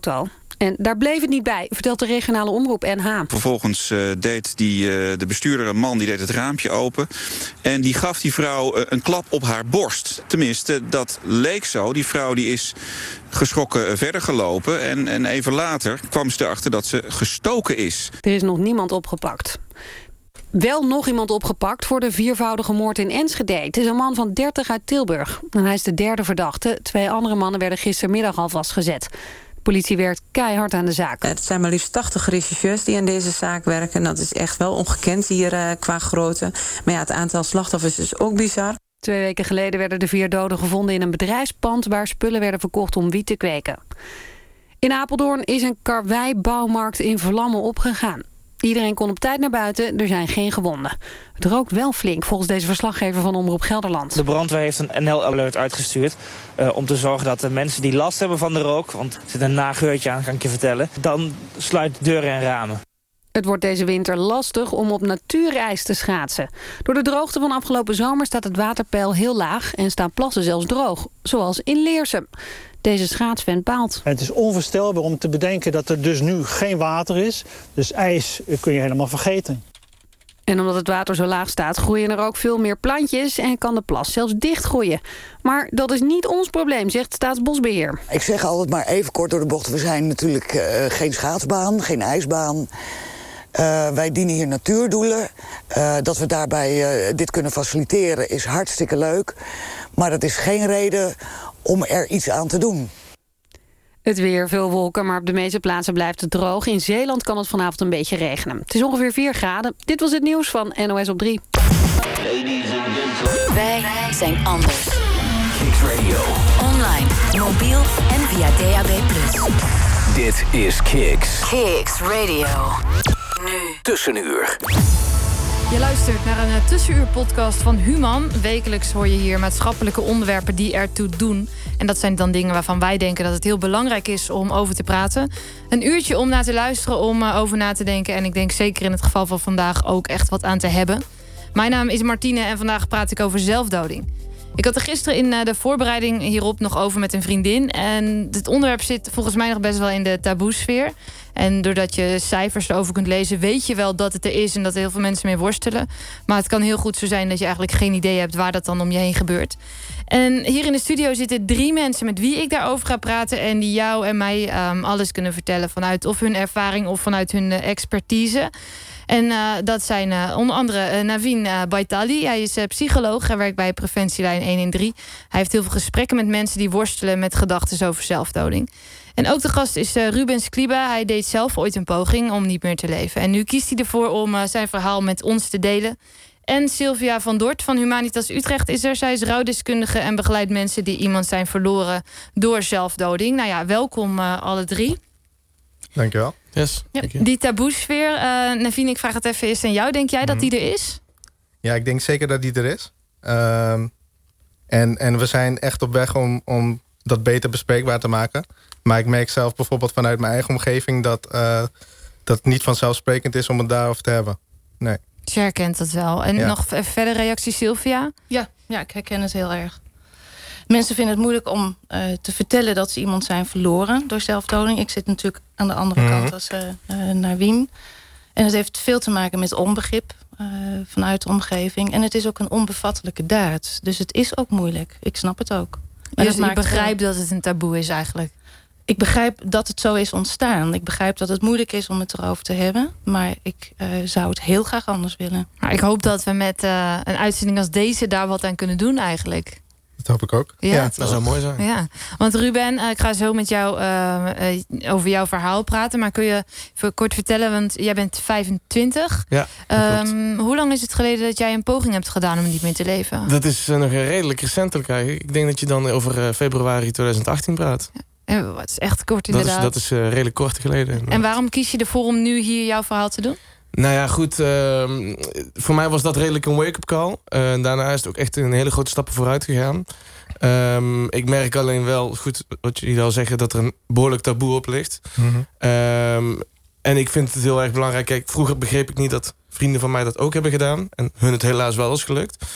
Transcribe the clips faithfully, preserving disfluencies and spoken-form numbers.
auto. En daar bleef het niet bij, vertelt de regionale omroep N H. Vervolgens uh, deed die, uh, de bestuurder, een man, die deed het raampje open. En die gaf die vrouw uh, een klap op haar borst. Tenminste, dat leek zo. Die vrouw die is geschrokken uh, verder gelopen. En, en even later kwam ze erachter dat ze gestoken is. Er is nog niemand opgepakt. Wel nog iemand opgepakt voor de viervoudige moord in Enschede. Het is een man van dertig uit Tilburg. En hij is de derde verdachte. Twee andere mannen werden gistermiddag al vastgezet. De politie werkt keihard aan de zaak. Het zijn maar liefst tachtig rechercheurs die aan deze zaak werken. Dat is echt wel ongekend hier uh, qua grootte. Maar ja, het aantal slachtoffers is ook bizar. Twee weken geleden werden de vier doden gevonden in een bedrijfspand waar spullen werden verkocht om wiet te kweken. In Apeldoorn is een karweibouwmarkt in vlammen opgegaan. Iedereen kon op tijd naar buiten, er zijn geen gewonden. Het rookt wel flink, volgens deze verslaggever van Omroep Gelderland. De brandweer heeft een N L-alert uitgestuurd uh, om te zorgen dat de mensen die last hebben van de rook, want er zit een nageurtje aan, kan ik je vertellen, dan sluit deuren en ramen. Het wordt deze winter lastig om op natuurijs te schaatsen. Door de droogte van afgelopen zomer staat het waterpeil heel laag en staan plassen zelfs droog, zoals in Leersum. Deze schaatsvent baalt. Het is onvoorstelbaar om te bedenken dat er dus nu geen water is. Dus ijs kun je helemaal vergeten. En omdat het water zo laag staat, groeien er ook veel meer plantjes en kan de plas zelfs dichtgroeien. Maar dat is niet ons probleem, zegt Staatsbosbeheer. Ik zeg altijd maar even kort door de bocht. We zijn natuurlijk uh, geen schaatsbaan, geen ijsbaan. Uh, wij dienen hier natuurdoelen. Uh, dat we daarbij uh, dit kunnen faciliteren is hartstikke leuk. Maar dat is geen reden om er iets aan te doen. Het weer, veel wolken, maar op de meeste plaatsen blijft het droog. In Zeeland kan het vanavond een beetje regenen. Het is ongeveer vier graden. Dit was het nieuws van N O S op drie. Wij zijn anders. Kicks Radio. Online, mobiel en via D A B plus. Dit is Kicks. Kicks Radio. Nu. Tussenuur. Je luistert naar een tussenuur-podcast van Human. Wekelijks hoor je hier maatschappelijke onderwerpen die ertoe doen. En dat zijn dan dingen waarvan wij denken dat het heel belangrijk is om over te praten. Een uurtje om naar te luisteren, om over na te denken. En ik denk zeker in het geval van vandaag ook echt wat aan te hebben. Mijn naam is Martine en vandaag praat ik over zelfdoding. Ik had er gisteren in de voorbereiding hierop nog over met een vriendin. En het onderwerp zit volgens mij nog best wel in de taboesfeer. En doordat je cijfers erover kunt lezen, weet je wel dat het er is en dat er heel veel mensen mee worstelen. Maar het kan heel goed zo zijn dat je eigenlijk geen idee hebt waar dat dan om je heen gebeurt. En hier in de studio zitten drie mensen met wie ik daarover ga praten en die jou en mij um, alles kunnen vertellen vanuit of hun ervaring of vanuit hun uh, expertise. En uh, dat zijn uh, onder andere uh, Naveen uh, Baitali. Hij is uh, psycholoog. Hij werkt bij Preventielijn honderddertien. Hij heeft heel veel gesprekken met mensen die worstelen met gedachten over zelfdoding. En ook de gast is uh, Ruben Skliba. Hij deed zelf ooit een poging om niet meer te leven. En nu kiest hij ervoor om uh, zijn verhaal met ons te delen. En Sylvia van Dort van Humanitas Utrecht is er. Zij is rouwdeskundige en begeleidt mensen die iemand zijn verloren door zelfdoding. Nou ja, welkom uh, alle drie. Dankjewel. Yes, ja, dank je. Die taboesfeer, uh, Naveen, ik vraag het even eerst aan jou. Denk jij dat mm-hmm. die er is? Ja, ik denk zeker dat die er is. Um, en, en we zijn echt op weg om, om dat beter bespreekbaar te maken. Maar ik merk zelf bijvoorbeeld vanuit mijn eigen omgeving dat, uh, dat het niet vanzelfsprekend is om het daarover te hebben. Nee. Je herkent dat wel. En ja. nog verder reactie, Sylvia? Ja, ja, ik herken het heel erg. Mensen vinden het moeilijk om uh, te vertellen dat ze iemand zijn verloren door zelfdoding. Ik zit natuurlijk aan de andere mm-hmm. kant als uh, uh, Naveen. En het heeft veel te maken met onbegrip uh, vanuit de omgeving. En het is ook een onbevattelijke daad. Dus het is ook moeilijk. Ik snap het ook. Maar dus je begrijpt dat het een taboe is eigenlijk? Ik begrijp dat het zo is ontstaan. Ik begrijp dat het moeilijk is om het erover te hebben. Maar ik uh, zou het heel graag anders willen. Maar ik hoop dat we met uh, een uitzending als deze daar wat aan kunnen doen eigenlijk. Dat hoop ik ook. Ja, ja dat zou mooi zijn. Ja. Want Ruben, uh, ik ga zo met jou uh, uh, over jouw verhaal praten. Maar kun je even kort vertellen, want jij bent vijfentwintig. Ja, um, hoe lang is het geleden dat jij een poging hebt gedaan om niet meer te leven? Dat is uh, nog redelijk recentelijk eigenlijk. Ik denk dat je dan over uh, februari twintig achttien praat. Ja. En wat is echt kort inderdaad. Dat is, dat is uh, redelijk kort geleden. En waarom kies je ervoor om nu hier jouw verhaal te doen? Nou ja, goed. Uh, voor mij was dat redelijk een wake-up call. Uh, daarna is het ook echt een hele grote stappen vooruit gegaan. Um, ik merk alleen wel, goed wat jullie al zeggen, dat er een behoorlijk taboe op ligt. Mm-hmm. Um, en ik vind het heel erg belangrijk. Kijk, vroeger begreep ik niet dat vrienden van mij dat ook hebben gedaan. En hun het helaas wel is gelukt.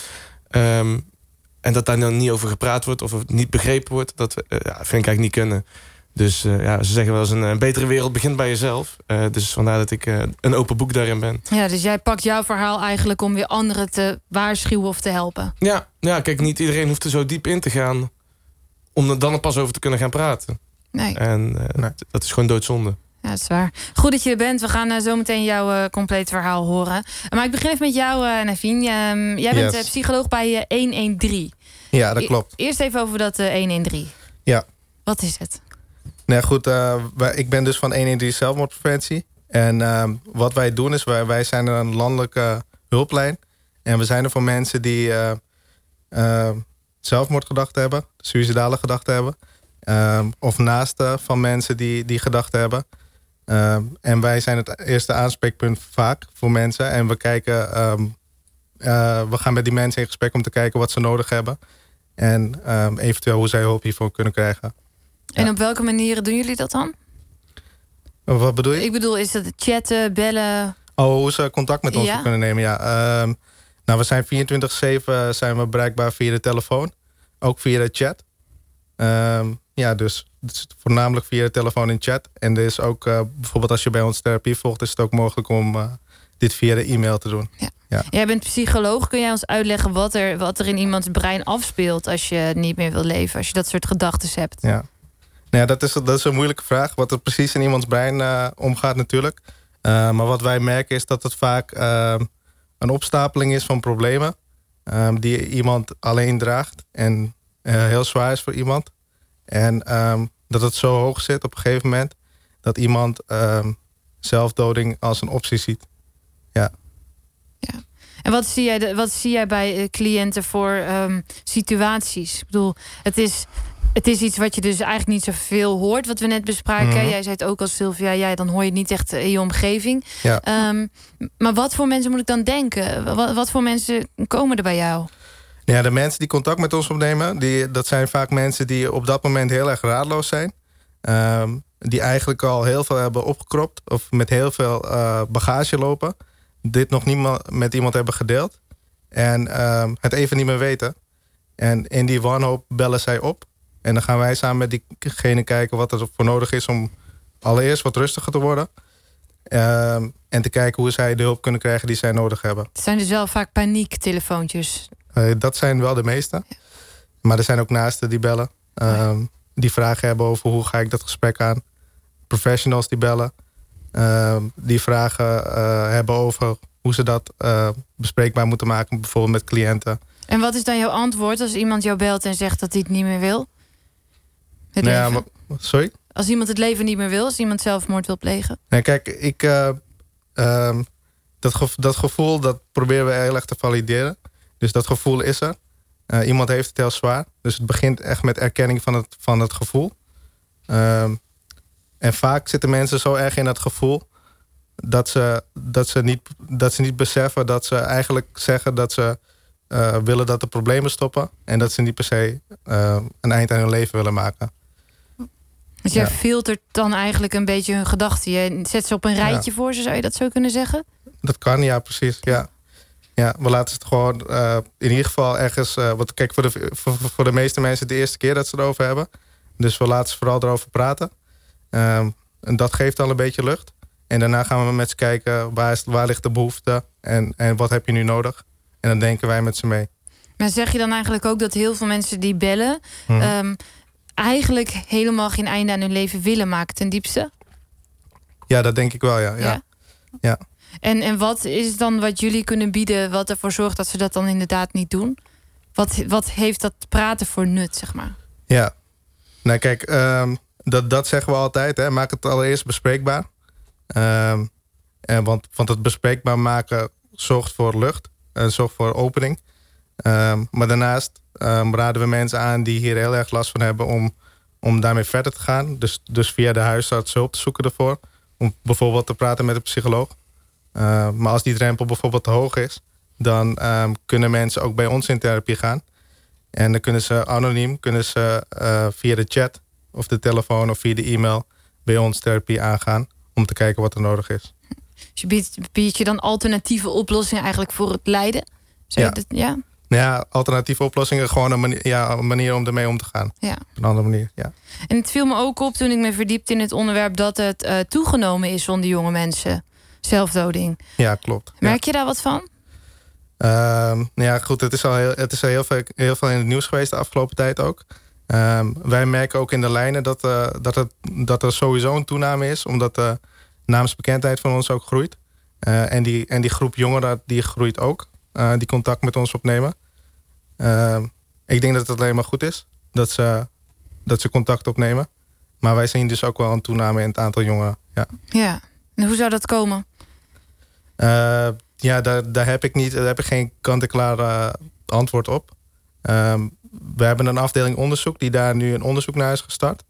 Um, en dat daar dan niet over gepraat wordt of het niet begrepen wordt, dat uh, ja, vind ik eigenlijk niet kunnen. Dus uh, ja, ze zeggen wel eens een, een betere wereld begint bij jezelf. Uh, dus vandaar dat ik uh, een open boek daarin ben. Ja, dus jij pakt jouw verhaal eigenlijk om weer anderen te waarschuwen of te helpen. Ja, ja, kijk, niet iedereen hoeft er zo diep in te gaan om er dan pas over te kunnen gaan praten. Nee. En uh, nee. dat is gewoon doodzonde. Ja, dat is waar. Goed dat je er bent. We gaan uh, zo meteen jouw uh, complete verhaal horen. Maar ik begin even met jou, uh, Naveen. Um, jij bent yes. uh, psycholoog bij uh, honderddertien. Ja, dat klopt. E- eerst even over dat uh, honderddertien. Ja. Wat is het? Nee, goed. Uh, wij, ik ben dus van honderddertien zelfmoordpreventie. En uh, wat wij doen is, wij, wij zijn een landelijke hulplijn. En we zijn er voor mensen die uh, uh, zelfmoordgedachten hebben. Suïcidale gedachten hebben. Uh, of naasten van mensen die, die gedachten hebben. Uh, en wij zijn het eerste aanspreekpunt vaak voor mensen. En we kijken, um, uh, we gaan met die mensen in gesprek om te kijken wat ze nodig hebben. En um, eventueel hoe zij hulp hiervoor kunnen krijgen. En ja. op welke manieren doen jullie dat dan? Wat bedoel je? Ik bedoel, is dat chatten, bellen? Oh, hoe ze contact met ons ja? kunnen nemen, ja. Um, nou, we zijn vierentwintig zeven zijn we bereikbaar via de telefoon. Ook via de chat. Um, ja, dus het is voornamelijk via de telefoon en chat. En er is ook, uh, bijvoorbeeld als je bij ons therapie volgt, is het ook mogelijk om uh, dit via de e-mail te doen. Ja. Ja. Jij bent psycholoog. Kun jij ons uitleggen wat er, wat er in iemands brein afspeelt als je niet meer wil leven? Als je dat soort gedachten hebt? Ja, nou ja dat, is, dat is een moeilijke vraag. Wat er precies in iemands brein uh, omgaat natuurlijk. Uh, maar wat wij merken is dat het vaak uh, een opstapeling is van problemen. Uh, die iemand alleen draagt. En uh, heel zwaar is voor iemand. En um, dat het zo hoog zit op een gegeven moment dat iemand um, zelfdoding als een optie ziet. Ja. Ja. En wat zie jij, de, wat zie jij bij uh, cliënten voor um, situaties? Ik bedoel, het is, het is iets wat je dus eigenlijk niet zoveel hoort, wat we net bespraken. Mm-hmm. Jij zei het ook als Sylvia, jij, dan hoor je het niet echt in je omgeving. Ja. Um, maar wat voor mensen moet ik dan denken? Wat, wat voor mensen komen er bij jou? Ja, de mensen die contact met ons opnemen, die, dat zijn vaak mensen die op dat moment heel erg raadloos zijn. Um, die eigenlijk al heel veel hebben opgekropt of met heel veel uh, bagage lopen. Dit nog niet met iemand hebben gedeeld. En um, het even niet meer weten. En in die wanhoop bellen zij op. En dan gaan wij samen met diegene kijken wat er voor nodig is om allereerst wat rustiger te worden. Um, en te kijken hoe zij de hulp kunnen krijgen die zij nodig hebben. Het zijn dus wel vaak paniektelefoontjes. Uh, dat zijn wel de meeste. Ja. Maar er zijn ook naasten die bellen. Um, die vragen hebben over hoe ga ik dat gesprek aan. Professionals die bellen. Uh, die vragen uh, hebben over hoe ze dat uh, bespreekbaar moeten maken. Bijvoorbeeld met cliënten. En wat is dan jouw antwoord als iemand jou belt en zegt dat hij het niet meer wil? Het nou ja, maar, sorry? Als iemand het leven niet meer wil, als iemand zelfmoord wil plegen. Nee, kijk, ik, uh, uh, dat, gevo- dat gevoel dat proberen we heel erg te valideren. Dus dat gevoel is er. Uh, iemand heeft het heel zwaar. Dus het begint echt met erkenning van het, van het gevoel. Uh, en vaak zitten mensen zo erg in dat gevoel dat ze, dat ze, niet, dat ze niet beseffen dat ze eigenlijk zeggen dat ze uh, willen dat de problemen stoppen. En dat ze niet per se uh, een eind aan hun leven willen maken. Dus jij ja. filtert dan eigenlijk een beetje hun gedachten. Je zet ze op een rijtje ja. voor ze, zou je dat zo kunnen zeggen? Dat kan, ja, precies. Ja. Ja, we laten het gewoon uh, in ieder geval ergens... Uh, want kijk, voor de, voor, voor de meeste mensen de eerste keer dat ze erover hebben. Dus we laten ze vooral erover praten. Um, en dat geeft al een beetje lucht. En daarna gaan we met ze kijken waar, is, waar ligt de behoefte en, en wat heb je nu nodig. En dan denken wij met ze mee. Maar zeg je dan eigenlijk ook dat heel veel mensen die bellen... Hmm. Um, eigenlijk helemaal geen einde aan hun leven willen maken ten diepste? Ja, dat denk ik wel, ja. ja. ja? ja. En, en wat is dan wat jullie kunnen bieden wat ervoor zorgt dat ze dat dan inderdaad niet doen? Wat, wat heeft dat praten voor nut, zeg maar? Ja, nou kijk, um, dat, dat zeggen we altijd. Hè. Maak het allereerst bespreekbaar. Um, en want, want het bespreekbaar maken zorgt voor lucht. En zorgt voor opening. Um, maar daarnaast um, raden we mensen aan die hier heel erg last van hebben... om, om daarmee verder te gaan. Dus, dus via de huisarts hulp te zoeken ervoor. Om bijvoorbeeld te praten met een psycholoog. Uh, maar als die drempel bijvoorbeeld te hoog is... dan um, kunnen mensen ook bij ons in therapie gaan. En dan kunnen ze anoniem, kunnen ze uh, via de chat... of de telefoon of via de e-mail bij ons therapie aangaan... om te kijken wat er nodig is. Dus je biedt, bied je dan alternatieve oplossingen eigenlijk voor het lijden? Zou ja. je dat, ja? Nou ja, alternatieve oplossingen, gewoon een manier, ja, een manier om ermee om te gaan. Ja. Een andere manier, ja. En het viel me ook op toen ik me verdiepte in het onderwerp dat het uh, toegenomen is onder jonge mensen. Zelfdoding. Ja, klopt. Merk ja. je daar wat van? Uh, nou ja, goed, het is al heel, het is al heel, veel, heel veel in het nieuws geweest de afgelopen tijd ook. Uh, wij merken ook in de lijnen dat, uh, dat, het, dat er sowieso een toename is, omdat de naamsbekendheid van ons ook groeit. Uh, en, die, en die groep jongeren die groeit ook, uh, die contact met ons opnemen. Uh, ik denk dat het alleen maar goed is dat ze, dat ze contact opnemen. Maar wij zien dus ook wel een toename in het aantal jongeren. Ja, ja. En hoe zou dat komen? Uh, ja, daar, daar heb ik niet, daar heb ik geen kant-en-klaar uh, antwoord op. Um, we hebben een afdeling onderzoek die daar nu een onderzoek naar is gestart.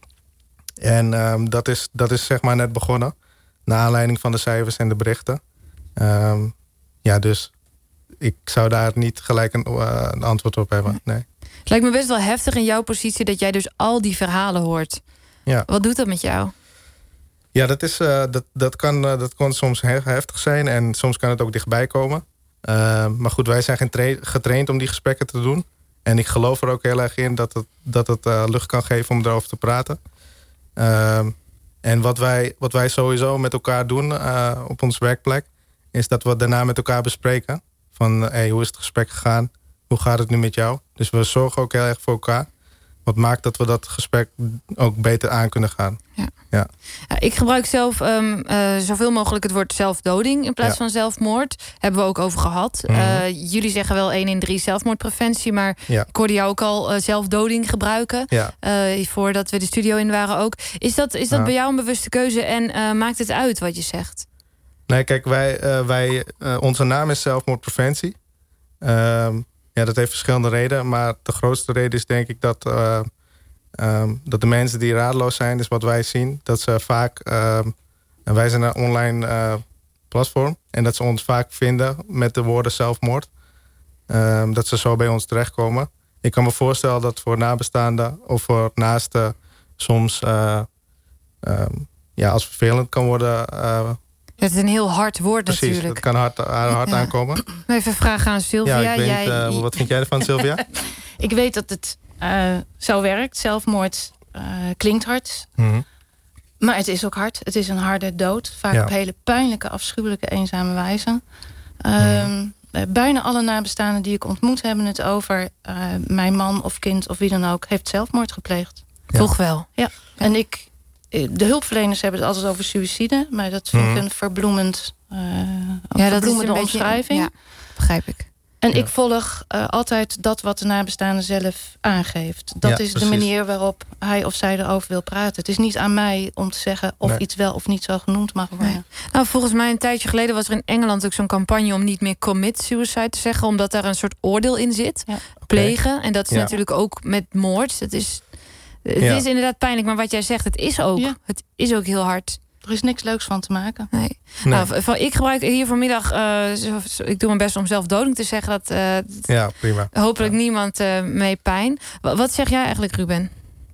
En um, dat, is, dat is zeg maar net begonnen. Naar aanleiding van de cijfers en de berichten. Um, ja, dus ik zou daar niet gelijk een, uh, een antwoord op hebben. Nee. Het lijkt me best wel heftig in jouw positie dat jij dus al die verhalen hoort. Ja. Wat doet dat met jou? Ja, dat, is, uh, dat, dat, kan, uh, dat kan soms heftig zijn en soms kan het ook dichtbij komen. Uh, maar goed, wij zijn getra- getraind om die gesprekken te doen. En ik geloof er ook heel erg in dat het, dat het uh, lucht kan geven om erover te praten. Uh, en wat wij, wat wij sowieso met elkaar doen uh, op onze werkplek, is dat we daarna met elkaar bespreken. Van, uh, hey, hoe is het gesprek gegaan? Hoe gaat het nu met jou? Dus we zorgen ook heel erg voor elkaar. Wat maakt dat we dat gesprek ook beter aan kunnen gaan. Ja. Ja. Ja, ik gebruik zelf um, uh, zoveel mogelijk het woord zelfdoding in plaats ja. van zelfmoord. Hebben we ook over gehad. Mm-hmm. Uh, jullie zeggen wel één in drie zelfmoordpreventie. Maar ja. ik hoorde jou ook al uh, zelfdoding gebruiken. Ja. Uh, voordat we de studio in waren ook. Is dat, is dat ja. bij jou een bewuste keuze? En uh, maakt het uit wat je zegt? Nee, kijk, wij, uh, wij, uh, onze naam is zelfmoordpreventie. Uh, ja, dat heeft verschillende redenen. Maar de grootste reden is denk ik dat... Uh, Um, dat de mensen die radeloos zijn, dus wat wij zien, dat ze vaak, um, en wij zijn een online uh, platform, en dat ze ons vaak vinden met de woorden zelfmoord. Um, dat ze zo bij ons terechtkomen. Ik kan me voorstellen dat voor nabestaanden of voor naasten soms uh, um, ja, als vervelend kan worden. Uh, het is een heel hard woord precies, natuurlijk. Het kan hard, hard ja. aankomen. Even vragen aan Sylvia. Ja, ik weet, jij... uh, wat vind jij ervan, Sylvia? Ik weet dat het uh, zo werkt. Zelfmoord uh, klinkt hard. Mm-hmm. Maar het is ook hard. Het is een harde dood. Vaak ja. op hele pijnlijke, afschuwelijke, eenzame wijze. Uh, mm. Bijna alle nabestaanden die ik ontmoet hebben het over... Uh, mijn man of kind of wie dan ook heeft zelfmoord gepleegd. Ja. Toch wel? Ja. ja. En ik... De hulpverleners hebben het altijd over suïcide. Maar dat vind mm. ik een verbloemend, uh, een ja, verbloemende dat is een omschrijving. Beetje, ja, begrijp ik. En ja. ik volg uh, altijd dat wat de nabestaande zelf aangeeft. Dat ja, is precies. de manier waarop hij of zij erover wil praten. Het is niet aan mij om te zeggen of nee. iets wel of niet zo genoemd mag worden. Nee. Nou, volgens mij een tijdje geleden was er in Engeland ook zo'n campagne... om niet meer commit suicide te zeggen, omdat daar een soort oordeel in zit. Ja. Plegen. Okay. En dat is ja. natuurlijk ook met moord. Het is, het ja. is inderdaad pijnlijk, maar wat jij zegt, het is ook. Ja. Het is ook heel hard. Er is niks leuks van te maken. Nee. Nee. Nou, ik gebruik hier vanmiddag... Uh, ik doe mijn best om zelfdoding te zeggen. Dat, uh, ja, prima. Hopelijk ja. niemand uh, mee pijn. Wat, wat zeg jij eigenlijk, Ruben?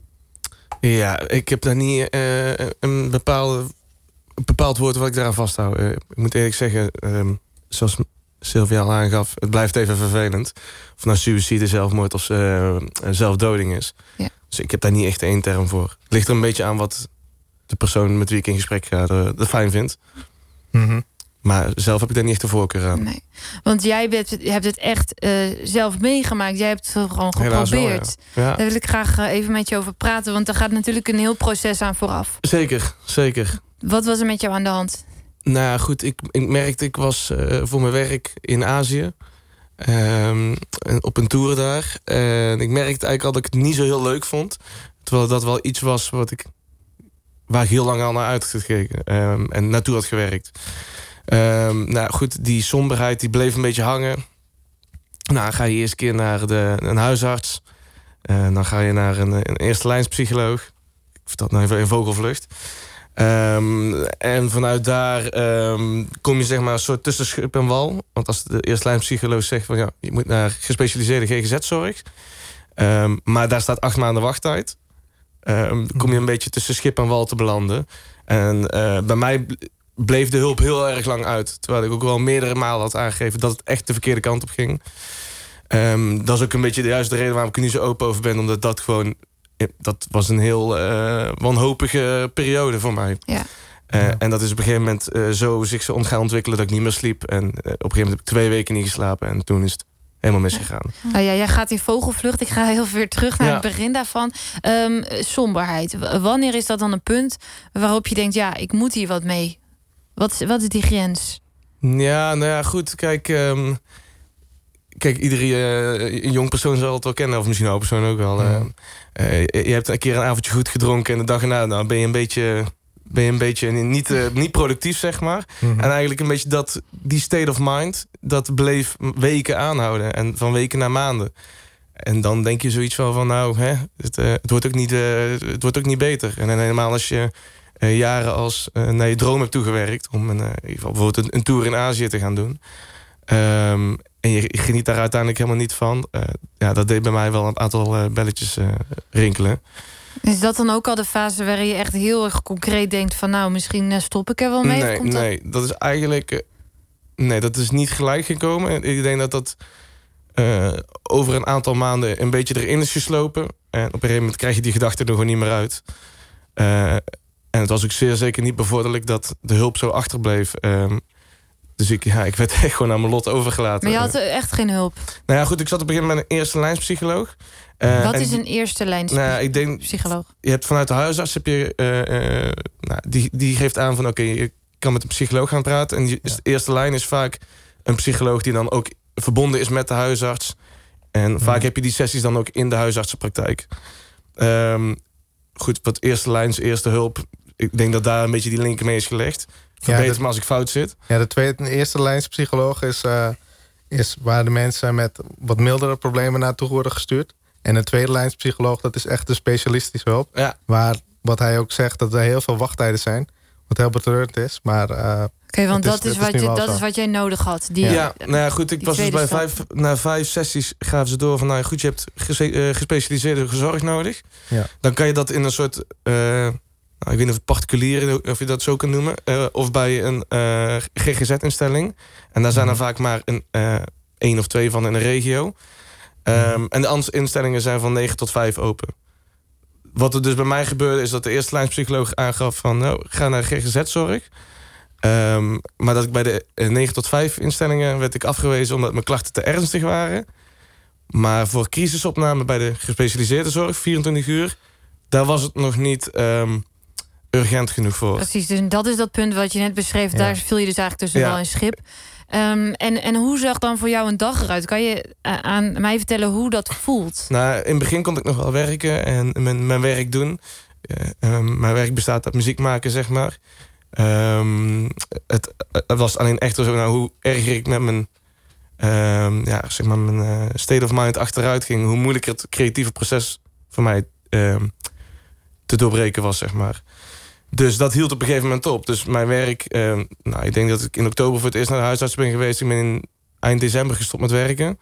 Ja, ik heb daar niet uh, een, bepaalde, een bepaald woord wat ik daaraan vasthoud. Uh, ik moet eerlijk zeggen, um, zoals Sylvia al aangaf... het blijft even vervelend. Of nou suïcide, zelfmoord of uh, zelfdoding is. Ja. Dus ik heb daar niet echt één term voor. Het ligt er een beetje aan wat... de persoon met wie ik in gesprek ga, dat fijn vindt. Mm-hmm. Maar zelf heb ik daar niet echt de voorkeur aan. Nee. Want jij bent, hebt het echt uh, zelf meegemaakt. Jij hebt het gewoon geprobeerd. Wel, ja. Ja. Daar wil ik graag uh, even met je over praten. Want er gaat natuurlijk een heel proces aan vooraf. Zeker, zeker. Wat was er met jou aan de hand? Nou goed, ik, ik merkte, ik was uh, voor mijn werk in Azië. Um, op een tour daar. En ik merkte eigenlijk al dat ik het niet zo heel leuk vond. Terwijl dat wel iets was wat ik... waar ik heel lang al naar uit had gekeken. Um, en naartoe had gewerkt. Um, nou goed, die somberheid die bleef een beetje hangen. Nou, ga je eerst een keer naar de, een huisarts. Uh, dan ga je naar een, een eerste lijnspsycholoog. Ik vertel het nou even in vogelvlucht. Um, en vanuit daar um, kom je zeg maar een soort tussen schip en wal. Want als de eerste lijnspsycholoog zegt van ja, je moet naar gespecialiseerde G G Z-zorg. Um, maar daar staat acht maanden wachttijd. Um, kom je een beetje tussen schip en wal te belanden. En uh, bij mij bleef de hulp heel erg lang uit. Terwijl ik ook wel meerdere malen had aangegeven... dat het echt de verkeerde kant op ging. Um, dat is ook een beetje de juiste reden waarom ik er nu zo open over ben. Omdat dat gewoon... Dat was een heel uh, wanhopige periode voor mij. Ja. Uh, ja. En dat is op een gegeven moment uh, zo zich zo gaan ontwikkelen dat ik niet meer sliep. En uh, op een gegeven moment heb ik twee weken niet geslapen. En toen is het helemaal misgegaan. Ja. Nou ja, jij gaat in vogelvlucht. Ik ga heel veel weer terug naar ja. het begin daarvan. Um, somberheid. W- wanneer is dat dan een punt waarop je denkt... ja, ik moet hier wat mee? Wat, wat is die grens? Ja, nou ja, goed. Kijk... Um, Kijk, iedere uh, een jong persoon zal het wel kennen. Of misschien een oude persoon ook wel. Uh, uh, je hebt een keer een avondje goed gedronken... en de dag erna nou, ben je een beetje, ben je een beetje niet, uh, niet productief, zeg maar. Mm-hmm. En eigenlijk een beetje dat, die state of mind... dat bleef weken aanhouden. En van weken naar maanden. En dan denk je zoiets wel van... nou, hè, het, uh, het, wordt ook niet, uh, het wordt ook niet beter. En helemaal als je uh, jaren als uh, naar je droom hebt toegewerkt... om een, uh, in ieder geval bijvoorbeeld een, een tour in Azië te gaan doen... Um, en je geniet daar uiteindelijk helemaal niet van. Uh, ja, dat deed bij mij wel een aantal uh, belletjes uh, rinkelen. Is dat dan ook al de fase waarin je echt heel erg concreet denkt... van nou, misschien stop ik er wel mee? Nee, komt nee dat? dat is eigenlijk... Uh, nee, dat is niet gelijk gekomen. Ik denk dat dat uh, over een aantal maanden een beetje erin is geslopen. En op een gegeven moment krijg je die gedachten er gewoon niet meer uit. Uh, en het was ook zeer zeker niet bevorderlijk dat de hulp zo achterbleef... Um, Dus ik, ja, ik werd echt gewoon aan mijn lot overgelaten. Maar je had echt geen hulp? Nou ja, goed, ik zat op een gegeven moment met een eerste lijnspsycholoog. Uh, Wat is een eerste lijnspsycholoog? Nou, ik denk, je hebt vanuit de huisarts, heb je, uh, uh, nou, die, die geeft aan van... oké, okay, je kan met een psycholoog gaan praten. En die, ja. de eerste lijn is vaak een psycholoog die dan ook verbonden is met de huisarts. En ja. vaak heb je die sessies dan ook in de huisartsenpraktijk. Um, goed, wat eerste lijns, eerste hulp... ik denk dat daar een beetje die link mee is gelegd. Verbeter ja, de, me als ik fout zit. Ja, de, tweede, de eerste lijns psycholoog is, uh, is waar de mensen met wat mildere problemen naartoe worden gestuurd. En de tweede lijns psycholoog, dat is echt de specialistische hulp. Ja. Waar, wat hij ook zegt, dat er heel veel wachttijden zijn. Wat heel betreurend is, maar... Uh, Oké, okay, want dat, is, is, wat, je, dat is wat jij nodig had. Die, ja, ja, nou ja, goed, ik was dus bij vijf, na vijf sessies gaven ze door van... nou ja, goed, je hebt gese, uh, gespecialiseerde zorg nodig. Ja. Dan kan je dat in een soort... Uh, Nou, ik weet niet of het particulier, of je dat zo kan noemen. Uh, of bij een uh, G G Z-instelling. En daar zijn er vaak maar een, uh, één of twee van in een regio. Um, en de andere instellingen zijn van negen tot vijf open. Wat er dus bij mij gebeurde is dat de eerste lijnspsycholoog aangaf van... nou, ga naar G G Z-zorg. Um, maar dat ik bij de uh, negen tot vijf instellingen werd ik afgewezen... omdat mijn klachten te ernstig waren. Maar voor crisisopname bij de gespecialiseerde zorg, vierentwintig uur... daar was het nog niet... Um, urgent genoeg voor. Precies, dus dat is dat punt wat je net beschreef. Ja. Daar viel je dus eigenlijk tussen ja. wel in schip. Um, en, en hoe zag dan voor jou een dag eruit? Kan je aan mij vertellen hoe dat voelt? Nou, in het begin kon ik nog wel werken en mijn, mijn werk doen. Uh, um, mijn werk bestaat uit muziek maken, zeg maar. Um, het, het was alleen echter zo, nou, hoe erger ik met mijn, um, ja, zeg maar mijn uh, state of mind achteruit ging... hoe moeilijker het creatieve proces voor mij um, te doorbreken was, zeg maar. Dus dat hield op een gegeven moment op. Dus mijn werk... Uh, nou, ik denk dat ik in oktober voor het eerst naar de huisarts ben geweest. Ik ben in eind december gestopt met werken.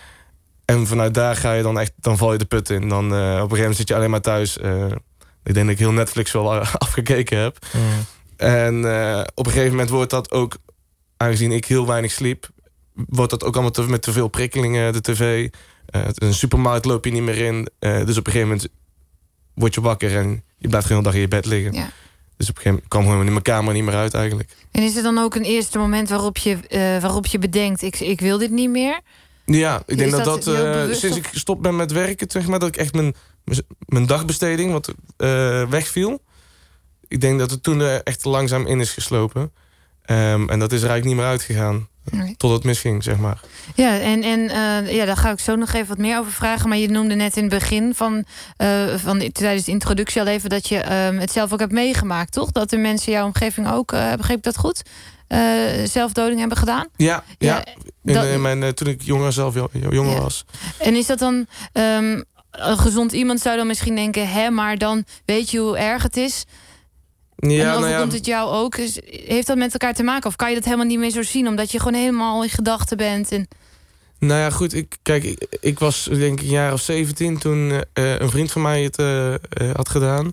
En vanuit daar ga je dan echt... dan val je de put in. Dan uh, op een gegeven moment zit je alleen maar thuis. Uh, ik denk dat ik heel Netflix wel afgekeken heb. Mm. En uh, op een gegeven moment wordt dat ook... aangezien ik heel weinig sliep... wordt dat ook allemaal te, met te veel prikkelingen, de tv. Uh, een supermarkt loop je niet meer in. Uh, dus op een gegeven moment word je wakker... en je blijft gewoon een dag in je bed liggen. Ja. Dus op een gegeven moment kwam gewoon in mijn kamer niet meer uit eigenlijk. En is er dan ook een eerste moment waarop je, uh, waarop je bedenkt... Ik, ik wil dit niet meer? Ja, ik denk is dat dat, dat uh, sinds ik gestopt ben met werken... zeg maar, dat ik echt mijn, mijn dagbesteding wat uh, wegviel. Ik denk dat het toen uh, echt langzaam in is geslopen. Um, en dat is er eigenlijk niet meer uitgegaan. Nee. Tot het misging, zeg maar. Ja, en, en uh, ja, daar ga ik zo nog even wat meer over vragen. Maar je noemde net in het begin van, uh, van tijdens de introductie al even... dat je uh, het zelf ook hebt meegemaakt, toch? Dat de mensen in jouw omgeving ook, uh, begreep ik dat goed... Uh, zelfdoding hebben gedaan? Ja, ja. ja in, dat, in mijn, uh, toen ik jonger zelf jonger ja. was. En is dat dan... Um, een gezond iemand zou dan misschien denken... hè, maar dan weet je hoe erg het is... Ja, en overkomt nou ja. het jou ook? Heeft dat met elkaar te maken? Of kan je dat helemaal niet meer zo zien? Omdat je gewoon helemaal in gedachten bent. En... Nou ja, goed. Ik, kijk, ik, ik was denk ik een jaar of zeventien... toen uh, een vriend van mij het uh, uh, had gedaan.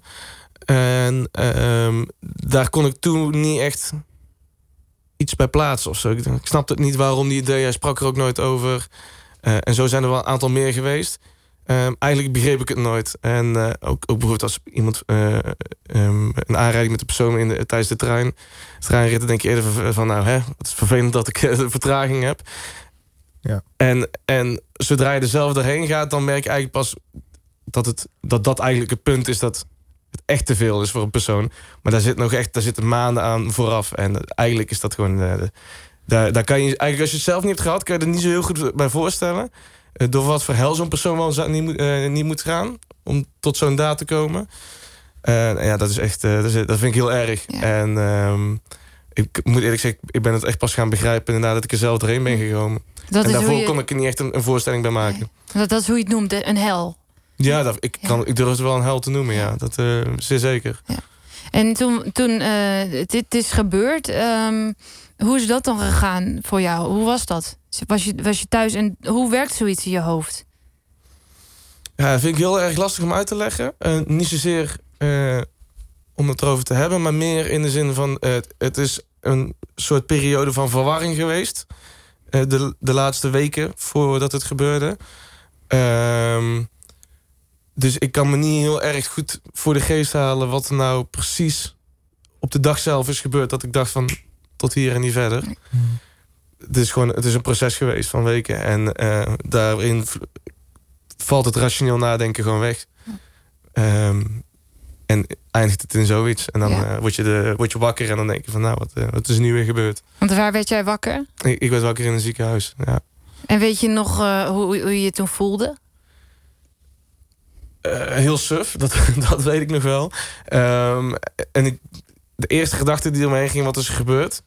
En uh, um, daar kon ik toen niet echt iets bij plaatsen of zo. Ik, ik snapte het niet waarom die idee. Hij sprak er ook nooit over. Uh, en zo zijn er wel een aantal meer geweest. Um, eigenlijk begreep ik het nooit. En uh, ook, ook bijvoorbeeld als iemand uh, um, een aanrijding met de persoon in de, tijdens de trein, treinritten, denk je eerder van, van nou, hè, het is vervelend dat ik uh, de vertraging heb. Ja. En, en zodra je er zelf doorheen gaat, dan merk je eigenlijk pas dat het, dat, dat eigenlijk het punt is dat het echt te veel is voor een persoon. Maar daar zit nog echt, daar zitten maanden aan vooraf. En eigenlijk is dat gewoon. Uh, daar, daar kan je eigenlijk, als je het zelf niet hebt gehad, kan je er niet zo heel goed bij voorstellen. Uh, door wat voor hel zo'n persoon wel niet, uh, niet moet gaan om tot zo'n daad te komen. Uh, ja, dat is echt, uh, dat, is, dat vind ik heel erg. Ja. En um, ik moet eerlijk zeggen, ik ben het echt pas gaan begrijpen nadat ik er zelf doorheen ben gekomen. Dat en daarvoor je... kon ik er niet echt een, een voorstelling bij maken. Nee. Dat, dat is hoe je het noemt, een hel. Ja, dat, ik, kan, ja. ik durf het wel een hel te noemen, ja. Dat uh, zeer zeker. Ja. En toen, toen uh, dit is gebeurd, um, hoe is dat dan gegaan voor jou? Hoe was dat? Was je, was je thuis en hoe werkt zoiets in je hoofd? Ja, dat vind ik heel erg lastig om uit te leggen. Uh, niet zozeer uh, om het erover te hebben, maar meer in de zin van... Uh, het is een soort periode van verwarring geweest. Uh, de, de laatste weken voordat het gebeurde. Uh, dus ik kan me niet heel erg goed voor de geest halen wat er nou precies op de dag zelf is gebeurd. Dat ik dacht van tot hier en niet verder. Mm. Het is gewoon, het is een proces geweest van weken. En uh, daarin valt het rationeel nadenken gewoon weg. Um, en eindigt het in zoiets. En dan ja. uh, word, je de, word je wakker en dan denk je van nou, wat, uh, wat is er nu weer gebeurd? Want waar werd jij wakker? Ik, ik werd wakker in een ziekenhuis, ja. En weet je nog uh, hoe, hoe je je toen voelde? Uh, heel suf, dat, dat weet ik nog wel. Um, en ik, de eerste gedachte die er me heen ging, wat is er gebeurd?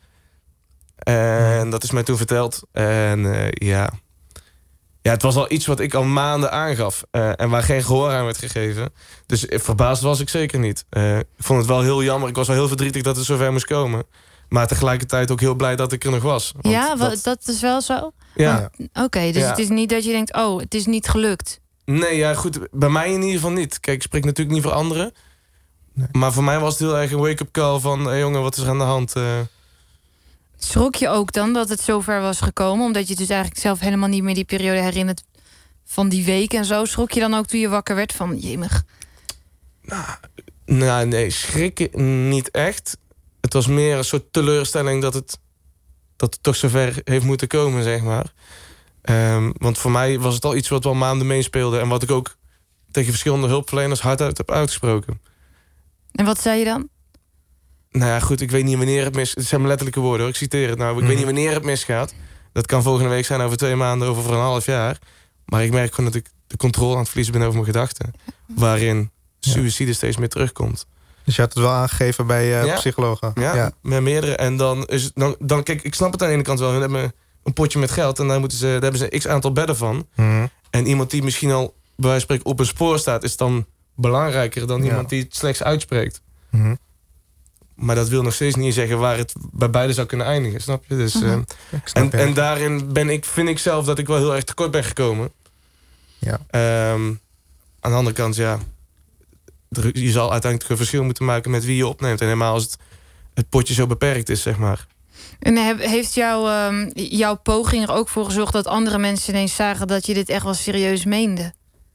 En dat is mij toen verteld. En uh, ja... ja, het was al iets wat ik al maanden aangaf. Uh, en waar geen gehoor aan werd gegeven. Dus verbaasd was ik zeker niet. Uh, ik vond het wel heel jammer. Ik was wel heel verdrietig dat het zover moest komen. Maar tegelijkertijd ook heel blij dat ik er nog was. Want ja, dat... dat is wel zo? Ja. Oké, okay, dus ja. Het is niet dat je denkt, oh, het is niet gelukt. Nee, ja goed. Bij mij in ieder geval niet. Kijk, ik spreek natuurlijk niet voor anderen. Nee. Maar voor mij was het heel erg een wake-up call van... Hey, jongen, wat is er aan de hand? Uh... Schrok je ook dan dat het zover was gekomen? Omdat je dus eigenlijk zelf helemaal niet meer die periode herinnert... van die weken en zo. Schrok je dan ook toen je wakker werd van jemig? Nou, nou nee, schrikken niet echt. Het was meer een soort teleurstelling dat het, dat het toch zover heeft moeten komen, zeg maar. Um, want voor mij was het al iets wat wel maanden meespeelde... en wat ik ook tegen verschillende hulpverleners hard uit heb uitgesproken. En wat zei je dan? Nou ja, goed, ik weet niet wanneer het mis... Het zijn mijn letterlijke woorden, hoor. Ik citeer het nou. Ik mm. weet niet wanneer het misgaat. Dat kan volgende week zijn, over twee maanden, over een half jaar. Maar ik merk gewoon dat ik de controle aan het verliezen ben over mijn gedachten. Waarin suïcide ja. steeds meer terugkomt. Dus je had het wel aangegeven bij uh, ja. psychologen? Ja, ja, met meerdere. En dan is het, dan, dan, kijk, ik snap het aan de ene kant wel. We hebben een potje met geld en daar, moeten ze, daar hebben ze een x aantal bedden van. Mm. En iemand die misschien al, bij wijze van spreken, op een spoor staat... is dan belangrijker dan ja. iemand die het slechts uitspreekt. Mm. Maar dat wil nog steeds niet zeggen waar het bij beide zou kunnen eindigen, snap je? Dus, uh, snap en, en daarin ben ik, vind ik zelf dat ik wel heel erg tekort ben gekomen. Ja. Um, aan de andere kant, ja... je zal uiteindelijk een verschil moeten maken met wie je opneemt. En helemaal als het, het potje zo beperkt is, zeg maar. En heeft jouw, um, jouw poging er ook voor gezorgd... dat andere mensen ineens zagen dat je dit echt wel serieus meende?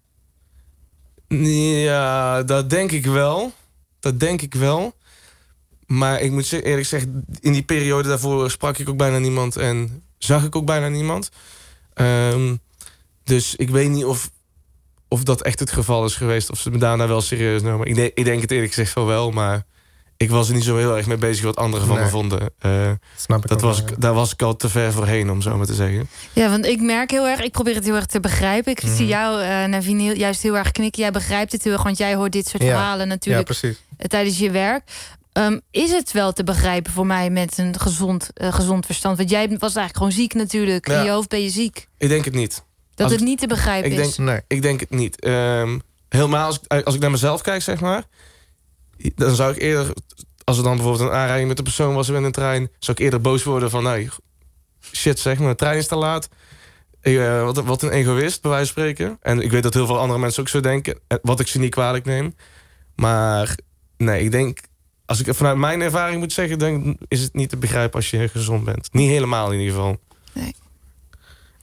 Ja, dat denk ik wel. Dat denk ik wel. Maar ik moet eerlijk zeggen... in die periode daarvoor sprak ik ook bijna niemand... en zag ik ook bijna niemand. Um, dus ik weet niet of... of dat echt het geval is geweest. Of ze me daarna wel serieus namen. Ik, de, ik denk het eerlijk gezegd van wel. Maar ik was er niet zo heel erg mee bezig wat anderen van nee. me vonden. Uh, Snap ik dat was, wel, ja. Daar was ik al te ver voorheen, om zo maar te zeggen. Ja, want ik merk heel erg... ik probeer het heel erg te begrijpen. Ik mm. zie jou, uh, Naveen, juist heel erg knikken. Jij begrijpt het heel erg, want jij hoort dit soort ja. verhalen natuurlijk... Ja, precies. tijdens je werk. Um, is het wel te begrijpen voor mij met een gezond, uh, gezond verstand? Want jij was eigenlijk gewoon ziek natuurlijk. Ja. In je hoofd ben je ziek. Ik denk het niet. Dat als het ik, niet te begrijpen ik denk, is? Nee, ik denk het niet. Um, helemaal als ik, als ik naar mezelf kijk, zeg maar... dan zou ik eerder... als er dan bijvoorbeeld een aanrijding met een persoon was in een trein... zou ik eerder boos worden van... nee, shit zeg maar, de trein is te laat. Uh, wat, wat een egoïst, bij wijze van spreken. En ik weet dat heel veel andere mensen ook zo denken. Wat ik ze niet kwalijk neem. Maar nee, ik denk... als ik vanuit mijn ervaring moet zeggen... dan is het niet te begrijpen als je gezond bent. Niet helemaal in ieder geval. Nee.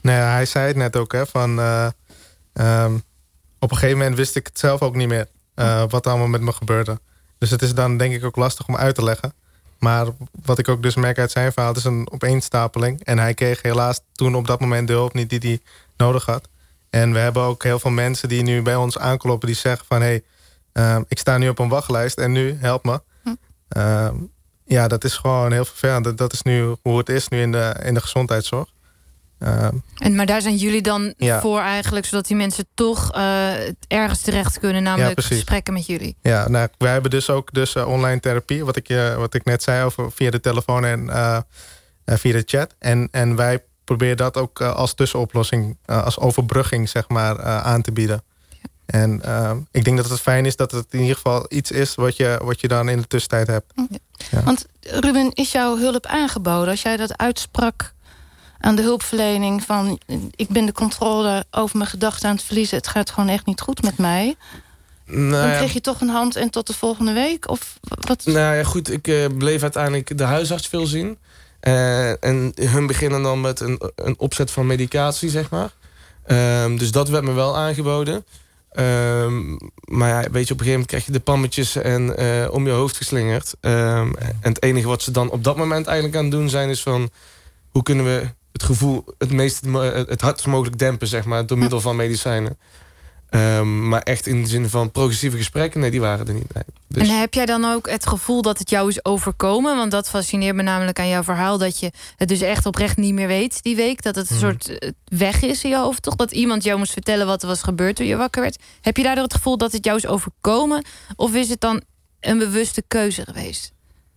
Nee, hij zei het net ook, hè, van... Uh, um, op een gegeven moment wist ik het zelf ook niet meer... Uh, wat er allemaal met me gebeurde. Dus het is dan denk ik ook lastig om uit te leggen. Maar wat ik ook dus merk uit zijn verhaal... het is een opeenstapeling. En hij kreeg helaas toen op dat moment de hulp niet die hij nodig had. En we hebben ook heel veel mensen die nu bij ons aankloppen... die zeggen van, hé, hey, uh, ik sta nu op een wachtlijst en nu, help me. Hm. Uh, ja, dat is gewoon heel vervelend. Dat, dat is nu hoe het is nu in de, in de gezondheidszorg. Uh, en, maar daar zijn jullie dan ja. voor eigenlijk... zodat die mensen toch uh, ergens terecht kunnen... namelijk ja, gesprekken met jullie. Ja, nou, wij hebben dus ook dus, uh, online therapie... Wat ik, uh, wat ik net zei over via de telefoon en uh, uh, via de chat. En, en wij proberen dat ook uh, als tussenoplossing... Uh, als overbrugging, zeg maar, uh, aan te bieden. Ja. En uh, ik denk dat het fijn is dat het in ieder geval iets is... wat je, wat je dan in de tussentijd hebt. Ja. Ja. Want Ruben, is jouw hulp aangeboden? Als jij dat uitsprak... aan de hulpverlening van... ik ben de controle over mijn gedachten aan het verliezen... het gaat gewoon echt niet goed met mij. Nou ja. Dan kreeg je toch een hand en tot de volgende week? Of wat? Nou ja, goed, ik uh, bleef uiteindelijk de huisarts veel zien. Uh, en hun beginnen dan met een, een opzet van medicatie, zeg maar. Um, dus dat werd me wel aangeboden. Um, maar ja, weet je, op een gegeven moment krijg je de pammetjes en, uh, om je hoofd geslingerd. Um, en het enige wat ze dan op dat moment eigenlijk aan het doen zijn... is van, hoe kunnen we... het gevoel het meest het hardst mogelijk dempen, zeg maar, door middel van medicijnen. Um, maar echt in de zin van progressieve gesprekken, nee, die waren er niet. Nee. Dus... En heb jij dan ook het gevoel dat het jou is overkomen? Want dat fascineert me namelijk aan jouw verhaal... dat je het dus echt oprecht niet meer weet die week. Dat het een hmm. soort weg is in je hoofd, toch? Dat iemand jou moest vertellen wat er was gebeurd toen je wakker werd. Heb je daardoor het gevoel dat het jou is overkomen? Of is het dan een bewuste keuze geweest?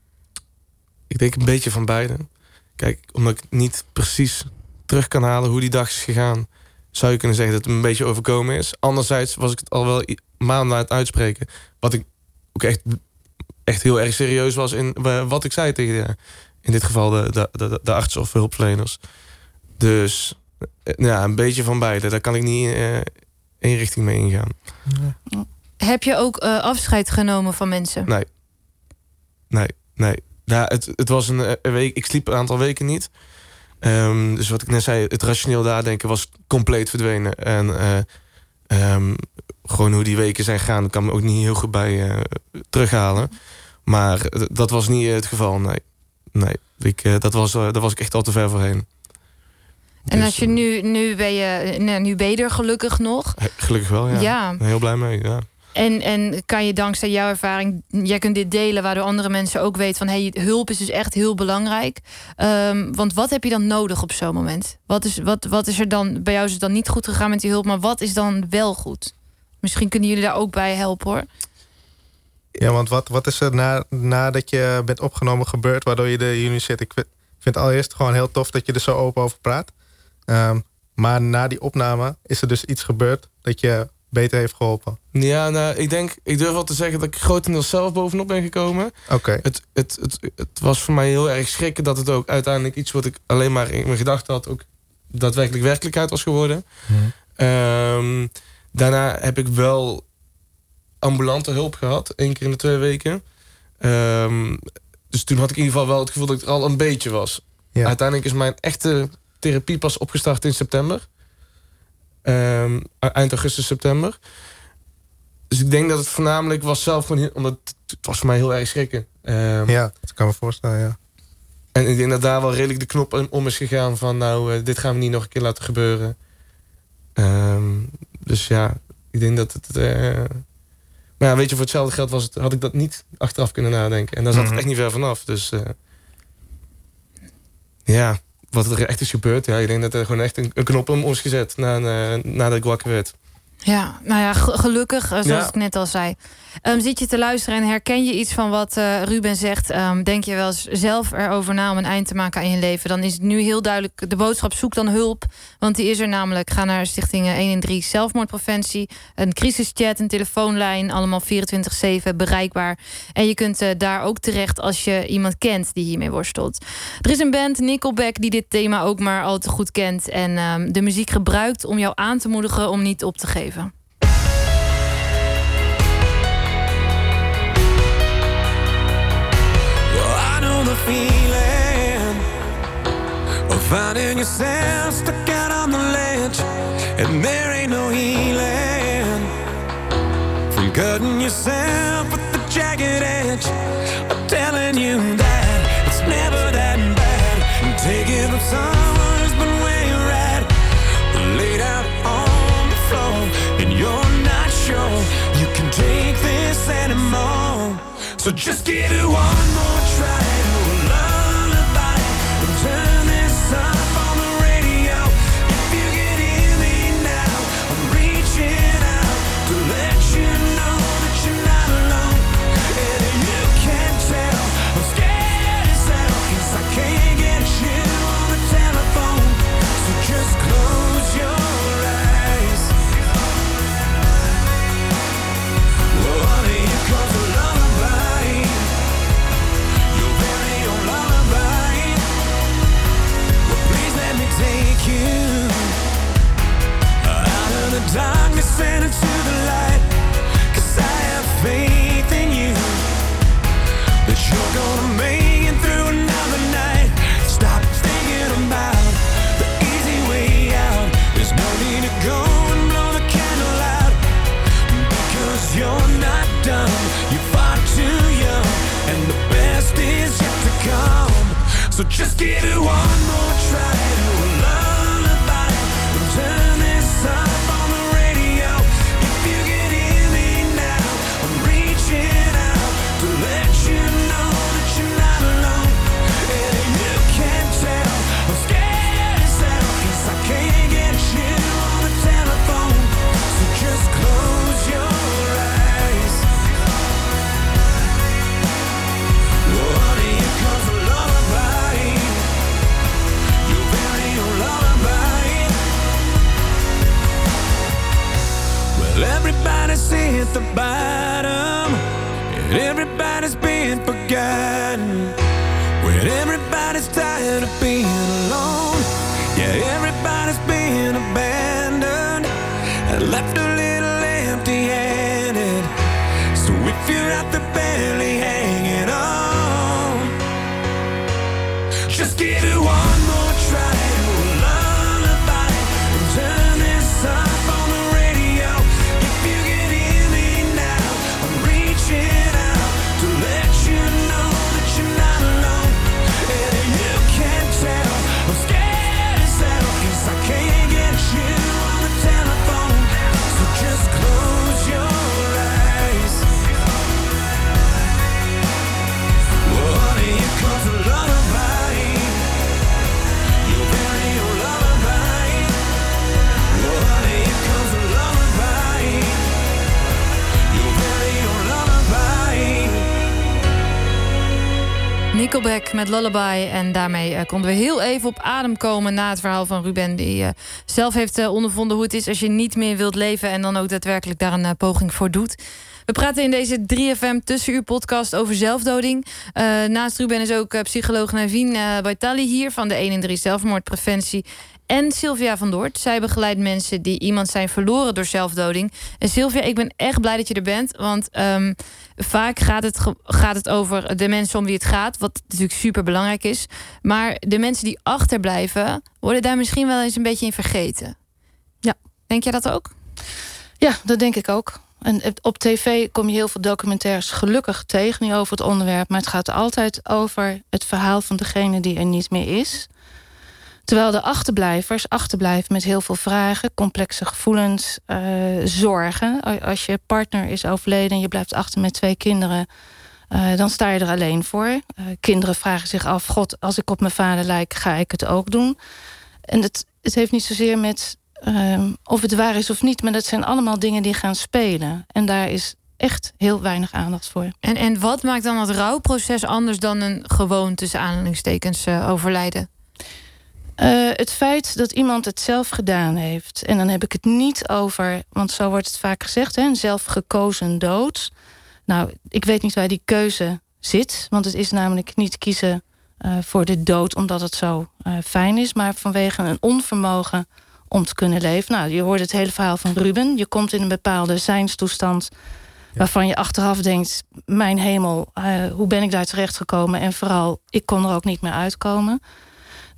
Ik denk een beetje van beide. Kijk, omdat ik niet precies terug kan halen hoe die dag is gegaan... zou je kunnen zeggen dat het me een beetje overkomen is. Anderzijds was ik het al wel maanden aan het uitspreken... wat ik ook echt, echt heel erg serieus was in wat ik zei tegen de, in dit geval de, de, de, de artsen of hulpverleners. Dus ja, een beetje van beide. Daar kan ik niet uh, één richting mee ingaan. Ja. Heb je ook uh, afscheid genomen van mensen? Nee. Nee, nee. Ja, het, het was een, een week. Ik sliep een aantal weken niet. Um, dus wat ik net zei, het rationeel nadenken was compleet verdwenen. En uh, um, gewoon hoe die weken zijn gegaan, kan me ook niet heel goed bij uh, terughalen. Maar dat was niet het geval, nee. Nee, ik, uh, dat was, uh, daar was ik echt al te ver voorheen. En dus, als je nu, nu ben je, nou, nu ben je er gelukkig nog. Gelukkig wel, ja. ja. Heel blij mee, ja. En, en kan je dankzij jouw ervaring... jij kunt dit delen, waardoor andere mensen ook weten... van hey, hulp is dus echt heel belangrijk. Um, want wat heb je dan nodig op zo'n moment? Wat is, wat, wat is er dan... bij jou is het dan niet goed gegaan met die hulp... maar wat is dan wel goed? Misschien kunnen jullie daar ook bij helpen, hoor. Ja, want wat, wat is er na, nadat je bent opgenomen gebeurd... waardoor je er hier nu zit? Ik vind, vind het allereerst gewoon heel tof dat je er zo open over praat. Um, maar na die opname is er dus iets gebeurd... dat je beter heeft geholpen. Ja, nou, ik denk, ik durf wel te zeggen dat ik grotendeels zelf bovenop ben gekomen. Oké. Okay. Het, het, het, het was voor mij heel erg schrikken dat het ook uiteindelijk iets wat ik alleen maar in mijn gedachten had, ook daadwerkelijk werkelijkheid was geworden. Hmm. Um, daarna heb ik wel ambulante hulp gehad, één keer in de twee weken. Um, dus toen had ik in ieder geval wel het gevoel dat ik er al een beetje was. Ja. Uiteindelijk is mijn echte therapie pas opgestart in september. Um, eind augustus, september. Dus ik denk dat het voornamelijk was zelf gewoon... omdat het was voor mij heel erg schrikken. Um, ja, dat kan me voorstellen, ja. En ik denk dat daar wel redelijk de knop om is gegaan van... nou, uh, dit gaan we niet nog een keer laten gebeuren. Um, dus ja, ik denk dat het... Uh, maar ja, weet je, voor hetzelfde geld was het, had ik dat niet achteraf kunnen nadenken. En daar zat mm-hmm. het echt niet ver vanaf. Dus uh, ja... wat er echt is gebeurd. Ja, ik denk dat er gewoon echt een, een knop om ons gezet na, na, nadat ik wakker werd. Ja, nou ja, gelukkig, zoals ja. ik net al zei. Um, zit je te luisteren en herken je iets van wat uh, Ruben zegt? Um, denk je wel eens zelf erover na om een eind te maken aan je leven? Dan is het nu heel duidelijk de boodschap: zoek dan hulp. Want die is er namelijk. Ga naar Stichting honderddertien Zelfmoordpreventie. Een crisischat, een telefoonlijn. Allemaal vierentwintig zeven bereikbaar. En je kunt uh, daar ook terecht als je iemand kent die hiermee worstelt. Er is een band, Nickelback, die dit thema ook maar al te goed kent. En um, de muziek gebruikt om jou aan te moedigen om niet op te geven. The feeling of finding yourself stuck out on the ledge, and there ain't no healing from cutting yourself with the jagged edge. I'm telling you that it's never that bad. And taking from someone who's been where you're at, laid out on the floor, and you're not sure you can take this anymore. So just give it one more try to a lullaby, and turn this up on the radio. If you can hear me now, I'm reaching out to let you know that you're not alone. And if you can't tell, I'm scared as hell, 'cause I can't get you on the telephone. So just close your eyes. Well, honey, here comes a lullaby. Your very own lullaby. Well, please let me take you out of the darkness and into the light. 'Cause I have faith in you, that you're gonna make it through another night. Stop thinking about the easy way out. There's no need to go and blow the candle out, because you're not done. You're far too young, and the best is yet to come. So just give it one more try to a lullaby, and turn this up on the radio. If you can hear me now, I'm reaching out to let you know that you're not alone. And if you can't tell, I'm scared as hell, 'cause I can't get you on the telephone. So just close your eyes. Oh, honey, here comes a lullaby. Your very own lullaby. Well, everybody's hit the bottom, and everybody's been forgotten. When everybody's tired of being alone, yeah, everybody's been abandoned and left a little empty-handed. So if you're out there barely hanging on, just give it one more try to a lullaby, and turn this up on the radio. If you can hear me now, I'm reaching out to let you know that you're not alone. And if you can't tell, I'm scared as hell, 'cause I can't get you on the telephone. So just close your eyes. Oh, honey, here comes a lullaby. Your very own lullaby. Oh, honey, here comes a lullaby. Your very own lullaby. Nickelback met Lullaby. En daarmee uh, konden we heel even op adem komen na het verhaal van Ruben, die uh, zelf heeft uh, ondervonden hoe het is als je niet meer wilt leven en dan ook daadwerkelijk daar een uh, poging voor doet. We praten in deze drie F M Tussenuur podcast over zelfdoding. Uh, naast Ruben is ook uh, psycholoog Naveen uh, Baitali hier van de één in drie zelfmoordpreventie. En Sylvia van Doort. Zij begeleidt mensen die iemand zijn verloren door zelfdoding. En Sylvia, ik ben echt blij dat je er bent. Want um, vaak gaat het, gaat het over de mensen om wie het gaat. Wat natuurlijk super belangrijk is. Maar de mensen die achterblijven worden daar misschien wel eens een beetje in vergeten. Ja, denk jij dat ook? Ja, dat denk ik ook. En op tv kom je heel veel documentaires gelukkig tegen nu over het onderwerp. Maar het gaat altijd over het verhaal van degene die er niet meer is. Terwijl de achterblijvers achterblijven met heel veel vragen, complexe gevoelens, uh, zorgen. Als je partner is overleden en je blijft achter met twee kinderen, uh, dan sta je er alleen voor. Uh, kinderen vragen zich af, God, als ik op mijn vader lijk, ga ik het ook doen. En het, het heeft niet zozeer met uh, of het waar is of niet, maar dat zijn allemaal dingen die gaan spelen. En daar is echt heel weinig aandacht voor. En, en wat maakt dan het rouwproces anders dan een gewoon tussen aanhalingstekens uh, overlijden? Uh, het feit dat iemand het zelf gedaan heeft. En dan heb ik het niet over, want zo wordt het vaak gezegd, hè, een zelfgekozen dood. Nou, ik weet niet waar die keuze zit. Want het is namelijk niet kiezen uh, voor de dood omdat het zo uh, fijn is, maar vanwege een onvermogen om te kunnen leven. Nou, je hoort het hele verhaal van Ruben. Je komt in een bepaalde zijnstoestand waarvan je achteraf denkt, mijn hemel, uh, hoe ben ik daar terechtgekomen? En vooral, ik kon er ook niet meer uitkomen.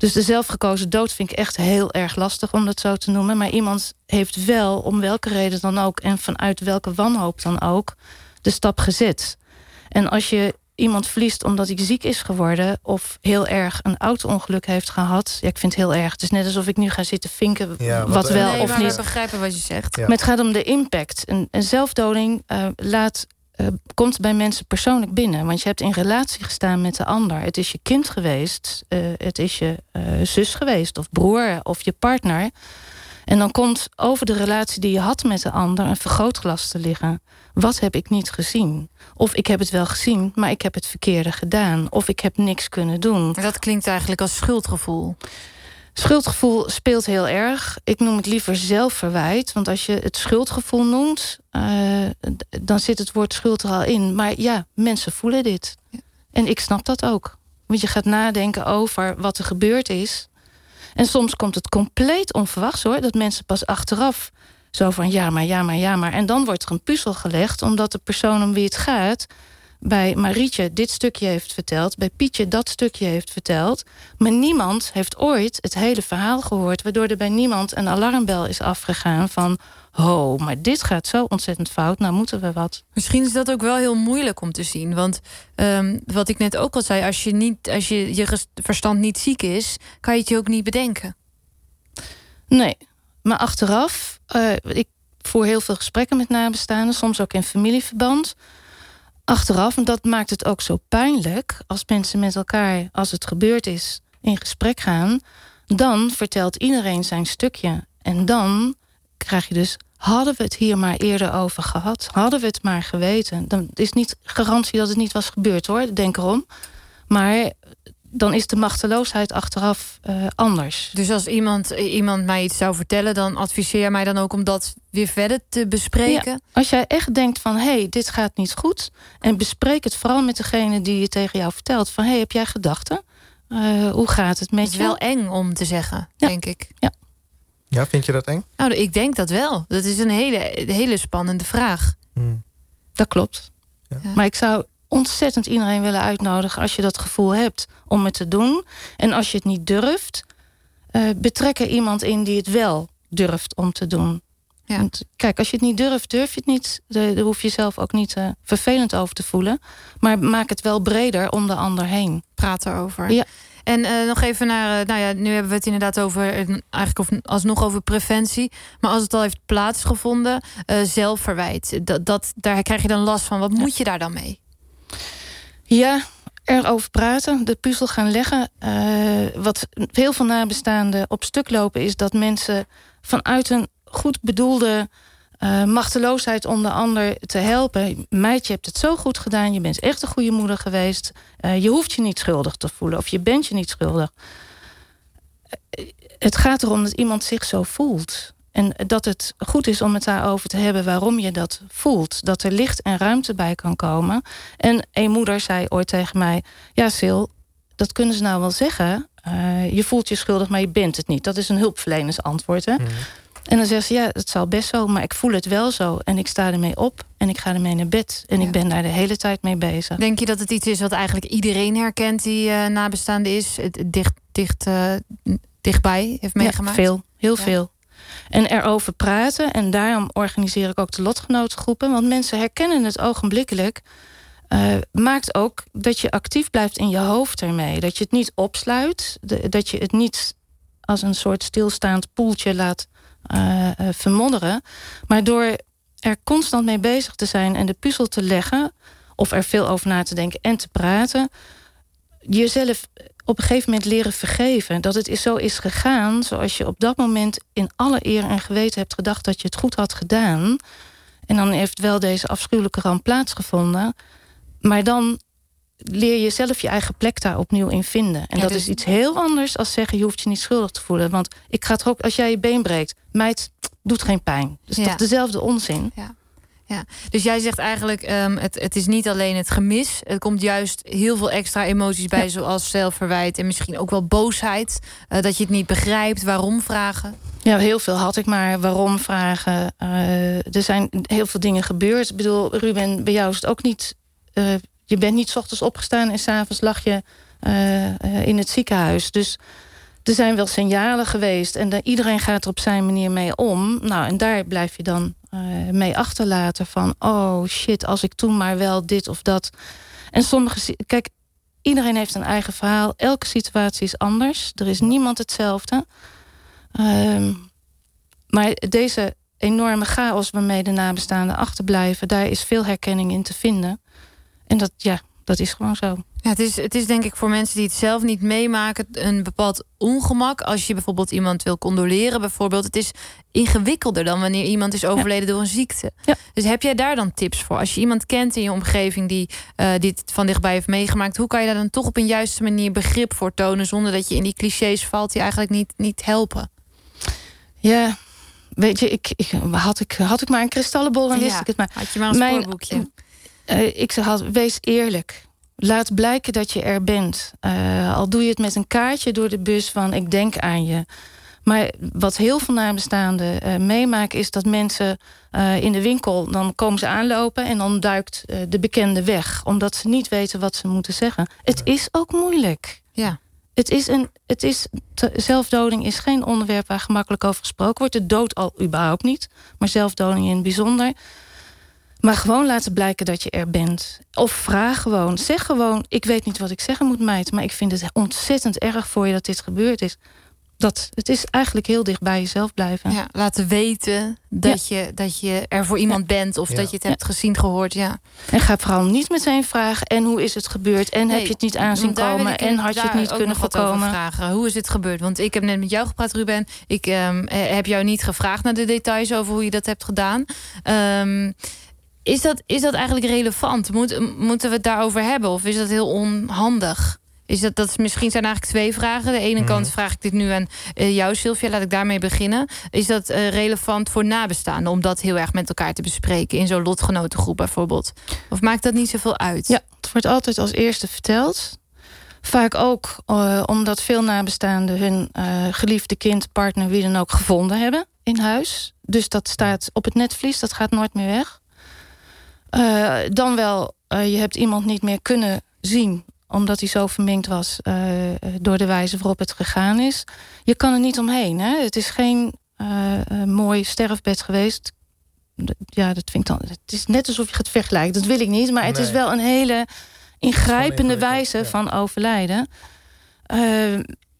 Dus de zelfgekozen dood vind ik echt heel erg lastig om dat zo te noemen. Maar iemand heeft wel, om welke reden dan ook... en vanuit welke wanhoop dan ook, de stap gezet. En als je iemand verliest omdat hij ziek is geworden... of heel erg een auto-ongeluk heeft gehad... ja, ik vind het heel erg. Het is net alsof ik nu ga zitten vinken ja, wat, wat wel nee, of niet. Ik begrijpen wat je zegt. Ja. Maar het gaat om de impact. Een, een zelfdoding uh, laat... Uh, komt bij mensen persoonlijk binnen. Want je hebt in relatie gestaan met de ander. Het is je kind geweest. Uh, het is je uh, zus geweest. Of broer. Of je partner. En dan komt over de relatie die je had met de ander... een vergrootglas te liggen. Wat heb ik niet gezien? Of ik heb het wel gezien, maar ik heb het verkeerde gedaan. Of ik heb niks kunnen doen. Dat klinkt eigenlijk als schuldgevoel. Schuldgevoel speelt heel erg. Ik noem het liever zelfverwijt. Want als je het schuldgevoel noemt... Uh, dan zit het woord schuld er al in. Maar ja, mensen voelen dit. Ja. En ik snap dat ook. Want je gaat nadenken over wat er gebeurd is. En soms komt het compleet onverwachts, hoor. Dat mensen pas achteraf zo van ja, maar, ja, maar, ja, maar. En dan wordt er een puzzel gelegd... omdat de persoon om wie het gaat... bij Marietje dit stukje heeft verteld... bij Pietje dat stukje heeft verteld... maar niemand heeft ooit het hele verhaal gehoord... waardoor er bij niemand een alarmbel is afgegaan van... ho, maar dit gaat zo ontzettend fout, nou moeten we wat. Misschien is dat ook wel heel moeilijk om te zien. Want um, wat ik net ook al zei... als je, niet, als je, je verstand niet ziek is... kan je het je ook niet bedenken. Nee, maar achteraf... Uh, ik voer heel veel gesprekken met nabestaanden... soms ook in familieverband... Achteraf, en dat maakt het ook zo pijnlijk... als mensen met elkaar, als het gebeurd is, in gesprek gaan... dan vertelt iedereen zijn stukje. En dan krijg je dus... hadden we het hier maar eerder over gehad? Hadden we het maar geweten? Dan is niet garantie dat het niet was gebeurd, hoor. Denk erom. Maar dan is de machteloosheid achteraf uh, anders. Dus als iemand, iemand mij iets zou vertellen... dan adviseer jij mij dan ook om dat weer verder te bespreken? Ja, als jij echt denkt van, hé, hey, dit gaat niet goed... en bespreek het vooral met degene die je tegen jou vertelt... van, hé, hey, heb jij gedachten? Uh, hoe gaat het met je? Het is wel eng om te zeggen, ja. denk ik. Ja. Ja, vind je dat eng? Nou, ik denk dat wel. Dat is een hele, hele spannende vraag. Hmm. Dat klopt. Ja. Ja. Maar ik zou... ontzettend iedereen willen uitnodigen als je dat gevoel hebt om het te doen. En als je het niet durft, uh, betrek er iemand in die het wel durft om te doen. Ja. Want, kijk, als je het niet durft, durf je het niet. Daar hoef je jezelf ook niet uh, vervelend over te voelen. Maar maak het wel breder om de ander heen. Praat erover. Ja. En uh, nog even naar, uh, nou ja, nu hebben we het inderdaad over, uh, eigenlijk alsnog over preventie. Maar als het al heeft plaatsgevonden, uh, zelfverwijt. Dat, dat, daar krijg je dan last van. Wat ja. moet je daar dan mee? Ja, erover praten, de puzzel gaan leggen. Uh, wat heel veel nabestaanden op stuk lopen... is dat mensen vanuit een goed bedoelde uh, machteloosheid... om de ander te helpen. Meid, je hebt het zo goed gedaan, je bent echt een goede moeder geweest. Uh, je hoeft je niet schuldig te voelen of je bent je niet schuldig. Uh, het gaat erom dat iemand zich zo voelt... En dat het goed is om het daarover te hebben waarom je dat voelt. Dat er licht en ruimte bij kan komen. En een moeder zei ooit tegen mij... ja, Sil, dat kunnen ze nou wel zeggen. Uh, je voelt je schuldig, maar je bent het niet. Dat is een hulpverlenersantwoord. Hè? Mm. En dan zegt ze, ja, het zal best zo, maar ik voel het wel zo. En ik sta ermee op en ik ga ermee naar bed. En ja. ik ben daar de hele tijd mee bezig. Denk je dat het iets is wat eigenlijk iedereen herkent... die uh, nabestaande is, het dicht, dicht, uh, dichtbij heeft meegemaakt? Ja, veel, heel ja. veel. En erover praten. En daarom organiseer ik ook de lotgenotengroepen. Want mensen herkennen het ogenblikkelijk. Uh, maakt ook dat je actief blijft in je hoofd ermee. Dat je het niet opsluit. De, dat je het niet als een soort stilstaand poeltje laat uh, uh, vermodderen. Maar door er constant mee bezig te zijn en de puzzel te leggen... of er veel over na te denken en te praten... jezelf op een gegeven moment leren vergeven. Dat het zo is gegaan zoals je op dat moment... in alle eer en geweten hebt gedacht dat je het goed had gedaan. En dan heeft wel deze afschuwelijke ramp plaatsgevonden. Maar dan leer je zelf je eigen plek daar opnieuw in vinden. En ja, dat dus... is iets heel anders als zeggen... je hoeft je niet schuldig te voelen. Want ik ga toch ook, als jij je been breekt... meid, doet geen pijn. Dat is ja. toch dezelfde onzin? Ja. Ja, dus jij zegt eigenlijk, um, het, het is niet alleen het gemis. Er komt juist heel veel extra emoties bij, ja. zoals zelfverwijt en misschien ook wel boosheid. Uh, dat je het niet begrijpt, waarom vragen. Ja, heel veel had ik maar waarom vragen. Uh, er zijn heel veel dingen gebeurd. Ik bedoel, Ruben, bij jou is het ook niet... Uh, je bent niet 's ochtends opgestaan en 's avonds lag je uh, uh, in het ziekenhuis. Dus er zijn wel signalen geweest en dan, iedereen gaat er op zijn manier mee om. Nou, en daar blijf je dan uh, mee achterlaten van... oh shit, als ik toen maar wel dit of dat. En sommige... Kijk, iedereen heeft een eigen verhaal. Elke situatie is anders. Er is niemand hetzelfde. Um, maar deze enorme chaos waarmee de nabestaanden achterblijven... daar is veel herkenning in te vinden. En dat, ja, dat is gewoon zo. Ja, het is, het is denk ik voor mensen die het zelf niet meemaken... een bepaald ongemak. Als je bijvoorbeeld iemand wil condoleren bijvoorbeeld. Het is ingewikkelder dan wanneer iemand is overleden ja. door een ziekte. Ja. Dus heb jij daar dan tips voor? Als je iemand kent in je omgeving die uh, dit van dichtbij heeft meegemaakt... hoe kan je daar dan toch op een juiste manier begrip voor tonen... zonder dat je in die clichés valt die eigenlijk niet, niet helpen? Ja, weet je, ik, ik, had, ik, had ik maar een kristallenbol en wist ja, ik het maar. Had je maar een Mijn, spoorboekje. Uh, ik zeg altijd, wees eerlijk. Laat blijken dat je er bent. Uh, al doe je het met een kaartje door de bus van ik denk aan je. Maar wat heel veel nabestaanden uh, meemaken... is dat mensen uh, in de winkel... dan komen ze aanlopen en dan duikt uh, de bekende weg. Omdat ze niet weten wat ze moeten zeggen. Het is ook moeilijk. Ja. Het is een, het is, te, zelfdoding is geen onderwerp waar gemakkelijk over gesproken wordt. De dood al überhaupt niet. Maar zelfdoding in het bijzonder. Maar gewoon laten blijken dat je er bent. Of vraag gewoon. Zeg gewoon, ik weet niet wat ik zeggen moet, meid. Maar ik vind het ontzettend erg voor je dat dit gebeurd is. Dat, het is eigenlijk heel dicht bij jezelf blijven. Ja, laten weten dat, ja. je, dat je er voor iemand ja. bent. Of ja. dat je het hebt ja. gezien, gehoord. Ja. En ga vooral niet meteen vragen. En hoe is het gebeurd? En nee, heb je het niet aanzien komen? En had je het niet kunnen voorkomen? Vragen. Hoe is het gebeurd? Want ik heb net met jou gepraat, Ruben. Ik um, heb jou niet gevraagd naar de details over hoe je dat hebt gedaan. Um, is, dat, is dat eigenlijk relevant? Moet, moeten we het daarover hebben? Of is dat heel onhandig? Is dat, dat misschien zijn eigenlijk twee vragen. De ene mm. kant vraag ik dit nu aan uh, jou, Sylvia. Laat ik daarmee beginnen. Is dat uh, relevant voor nabestaanden... om dat heel erg met elkaar te bespreken... in zo'n lotgenotengroep bijvoorbeeld? Of maakt dat niet zoveel uit? Ja, het wordt altijd als eerste verteld. Vaak ook uh, omdat veel nabestaanden... hun uh, geliefde kind, partner, wie dan ook gevonden hebben in huis. Dus dat staat op het netvlies. Dat gaat nooit meer weg. Uh, dan wel, uh, je hebt iemand niet meer kunnen zien... omdat hij zo verminkt was uh, door de wijze waarop het gegaan is. Je kan er niet omheen. Hè? Het is geen uh, uh, mooi sterfbed geweest. Ja, dat vind ik dan. Het is net alsof je gaat vergelijken. Dat wil ik niet. Maar het nee. is wel een hele ingrijpende wijze ja. van overlijden. Uh,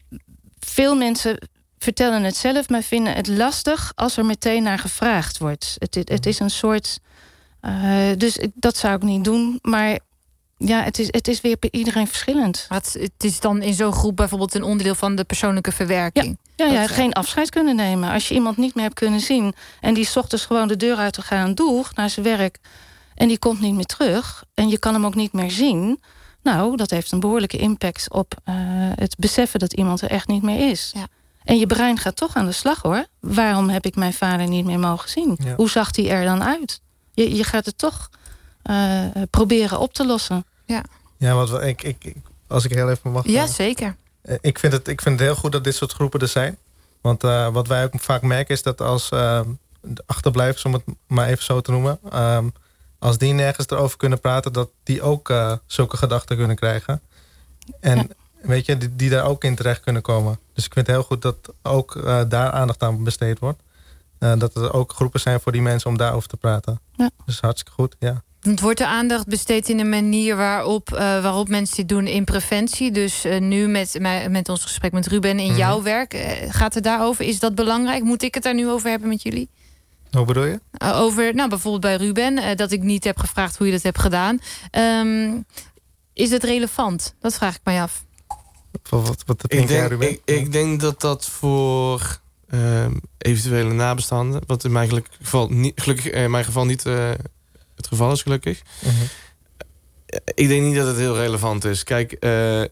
veel mensen vertellen het zelf, maar vinden het lastig als er meteen naar gevraagd wordt. Het, het, het is een soort. Uh, dus dat zou ik niet doen. Maar. Ja, het is, het is weer bij iedereen verschillend. Het, het is dan in zo'n groep bijvoorbeeld een onderdeel van de persoonlijke verwerking. Ja, ja, ja geen afscheid kunnen nemen. Als je iemand niet meer hebt kunnen zien... en die 's ochtends gewoon de deur uit te gaan doeg naar zijn werk... en die komt niet meer terug... en je kan hem ook niet meer zien... nou, dat heeft een behoorlijke impact op uh, het beseffen... dat iemand er echt niet meer is. Ja. En je brein gaat toch aan de slag, hoor. Waarom heb ik mijn vader niet meer mogen zien? Ja. Hoe zag hij er dan uit? Je, je gaat het toch uh, proberen op te lossen. Ja, ja want ik, ik, ik, als ik heel even mag... Ja, zeker. Ik vind, het, ik vind het heel goed dat dit soort groepen er zijn. Want uh, wat wij ook vaak merken is dat als uh, de achterblijvers, om het maar even zo te noemen... Um, als die nergens erover kunnen praten... dat die ook uh, zulke gedachten kunnen krijgen. En ja. weet je, die, die daar ook in terecht kunnen komen. Dus ik vind het heel goed dat ook uh, daar aandacht aan besteed wordt. Uh, dat er ook groepen zijn voor die mensen om daarover te praten. Ja. Dus hartstikke goed, ja. Het wordt de aandacht besteed in een manier waarop, uh, waarop mensen dit doen in preventie. Dus uh, nu met, met ons gesprek met Ruben in mm-hmm. jouw werk. Uh, gaat het daarover? Is dat belangrijk? Moet ik het daar nu over hebben met jullie? Hoe bedoel je? Uh, over, nou, bijvoorbeeld bij Ruben. Uh, dat ik niet heb gevraagd hoe je dat hebt gedaan. Um, is het relevant? Dat vraag ik mij af. Wat, wat ik, denk, Ruben? Ik, ik denk dat dat voor uh, eventuele nabestaanden... wat in mijn geval niet, gelukkig in mijn geval niet... Uh, het geval is gelukkig. Uh-huh. Ik denk niet dat het heel relevant is. Kijk, uh,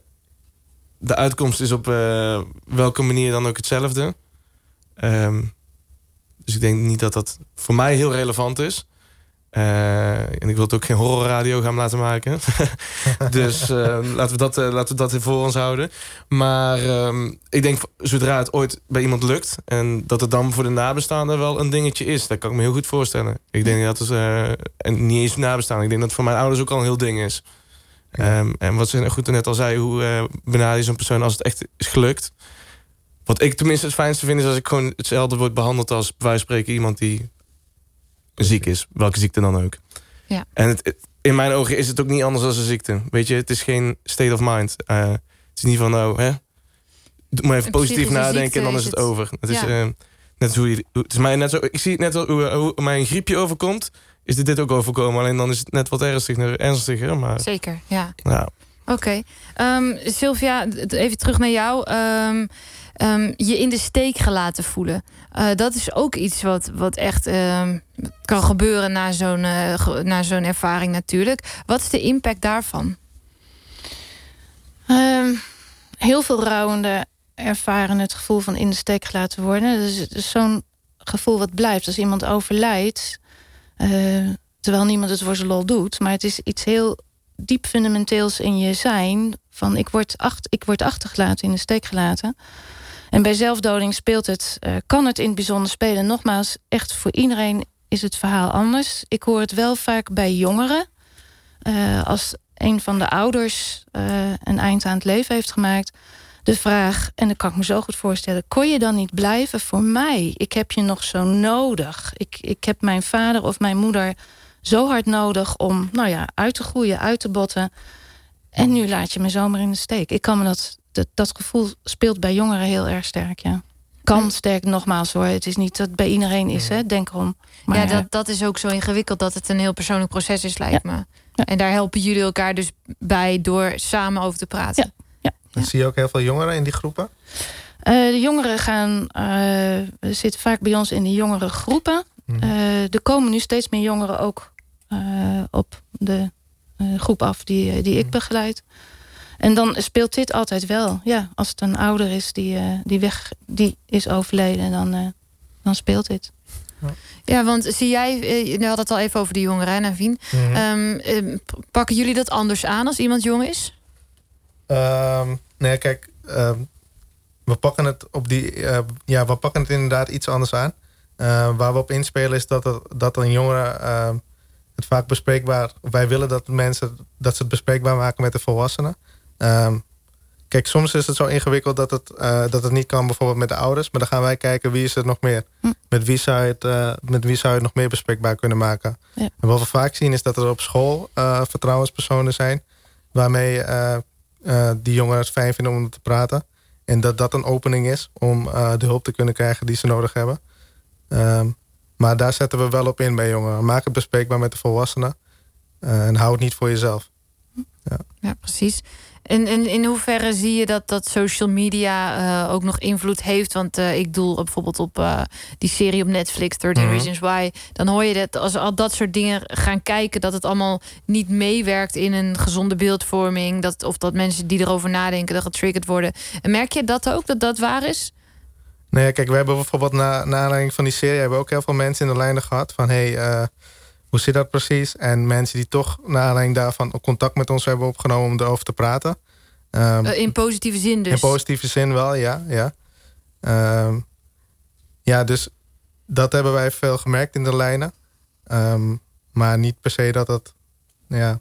de uitkomst is op uh, welke manier dan ook hetzelfde. Um, dus ik denk niet dat dat voor mij heel relevant is. Uh, en ik wil het ook geen horrorradio gaan laten maken. dus uh, laten, we dat, uh, laten we dat voor ons houden. Maar um, ik denk, zodra het ooit bij iemand lukt... en dat het dan voor de nabestaanden wel een dingetje is... dat kan ik me heel goed voorstellen. Ik denk dat het, uh, en niet eens nabestaanden... ik denk dat het voor mijn ouders ook al een heel ding is. Ja. Um, en wat ze goed net al zei... hoe uh, benader je zo'n persoon als het echt is gelukt... wat ik tenminste het fijnste vind... is als ik gewoon hetzelfde word behandeld als... bij wijze van spreken iemand die ziek is. Welke ziekte dan ook. Ja. En het, het, in mijn ogen is het ook niet anders dan een ziekte. Weet je, het is geen state of mind. Uh, het is niet van, nou, hè... Doe maar even Een positief nadenken en dan is is het, het- over. Het is, ja. uh, net hoe je, hoe- het is mij net zo, ik zie het net al, hoe, hoe mij een griepje overkomt... is dit dit ook overkomen. Alleen dan is het net wat ernstiger. ernstiger maar, Zeker, ja. ja. Oké. Okay. Um, Sylvia, d- even terug naar jou. Um, um, je in de steek gelaten voelen. Uh, dat is ook iets wat, wat echt um, kan gebeuren na zo'n, uh, ge- na zo'n ervaring natuurlijk. Wat is de impact daarvan? Um, heel veel rouwenden ervaren het gevoel van in de steek gelaten worden. Dus het is zo'n gevoel wat blijft. Als iemand overlijdt, uh, terwijl niemand het voor zijn lol doet... maar het is iets heel diep fundamenteels in je zijn... van ik word, acht, ik word achtergelaten, in de steek gelaten. En bij zelfdoding speelt het, uh, kan het in het bijzonder spelen. Nogmaals, echt voor iedereen is het verhaal anders. Ik hoor het wel vaak bij jongeren. Uh, als een van de ouders uh, een eind aan het leven heeft gemaakt... de vraag, en dat kan ik me zo goed voorstellen... kon je dan niet blijven voor mij? Ik heb je nog zo nodig. Ik, ik heb mijn vader of mijn moeder zo hard nodig... om nou ja, uit te groeien, uit te botten. En nu laat je me zomaar in de steek. Ik kan me dat, dat, dat gevoel speelt bij jongeren heel erg sterk, ja. Kan sterk, nogmaals hoor. Het is niet dat het bij iedereen is, hè. Denk erom. Maar, ja, dat, dat is ook zo ingewikkeld dat het een heel persoonlijk proces is, lijkt Ja. me. Ja. En daar helpen jullie elkaar dus bij door samen over te praten. Ja. Ja. Ja. Zie je ook heel veel jongeren in die groepen? Uh, de jongeren gaan, uh, zitten vaak bij ons in de jongere groepen. Mm. Uh, er komen nu steeds meer jongeren ook uh, op de uh, groep af die, die ik begeleid. En dan speelt dit altijd wel. Ja, als het een ouder is die, uh, die weg die is overleden, dan, uh, dan speelt dit. Ja, want zie jij, je had het al even over de jongeren, hè, Naveen. Mm-hmm. Um, pakken jullie dat anders aan als iemand jong is? Um, nee, kijk, um, we pakken het op die, uh, ja, we pakken het inderdaad iets anders aan. Uh, waar we op inspelen is dat, het, dat een jongere uh, het vaak bespreekbaar... Wij willen dat mensen dat ze het bespreekbaar maken met de volwassenen. Um, kijk, soms is het zo ingewikkeld dat het, uh, dat het niet kan, bijvoorbeeld met de ouders. Maar dan gaan wij kijken wie is het nog meer. Hm. Met, wie zou je het, uh, met wie zou je het nog meer bespreekbaar kunnen maken. Ja. En wat we vaak zien is dat er op school uh, vertrouwenspersonen zijn... waarmee uh, uh, die jongeren het fijn vinden om te praten. En dat dat een opening is om uh, de hulp te kunnen krijgen die ze nodig hebben. Um, maar daar zetten we wel op in bij jongeren. Maak het bespreekbaar met de volwassenen. Uh, en hou het niet voor jezelf. Ja, ja precies. En, en in hoeverre zie je dat, dat social media uh, ook nog invloed heeft? Want uh, ik doel bijvoorbeeld op uh, die serie op Netflix, dertien mm-hmm. Reasons Why. Dan hoor je dat als al dat soort dingen gaan kijken... dat het allemaal niet meewerkt in een gezonde beeldvorming. Dat, of dat mensen die erover nadenken, dat getriggerd worden. En merk je dat ook, dat dat waar is? Nee, kijk, we hebben bijvoorbeeld na, na aanleiding van die serie... hebben we ook heel veel mensen in de lijnen gehad van... hey, uh, hoe zit dat precies? En mensen die toch na aanleiding daarvan contact met ons hebben opgenomen om erover te praten. Um, in positieve zin dus? In positieve zin wel, ja. Ja, um, ja dus dat hebben wij veel gemerkt in de lijnen. Um, maar niet per se dat het... Ja.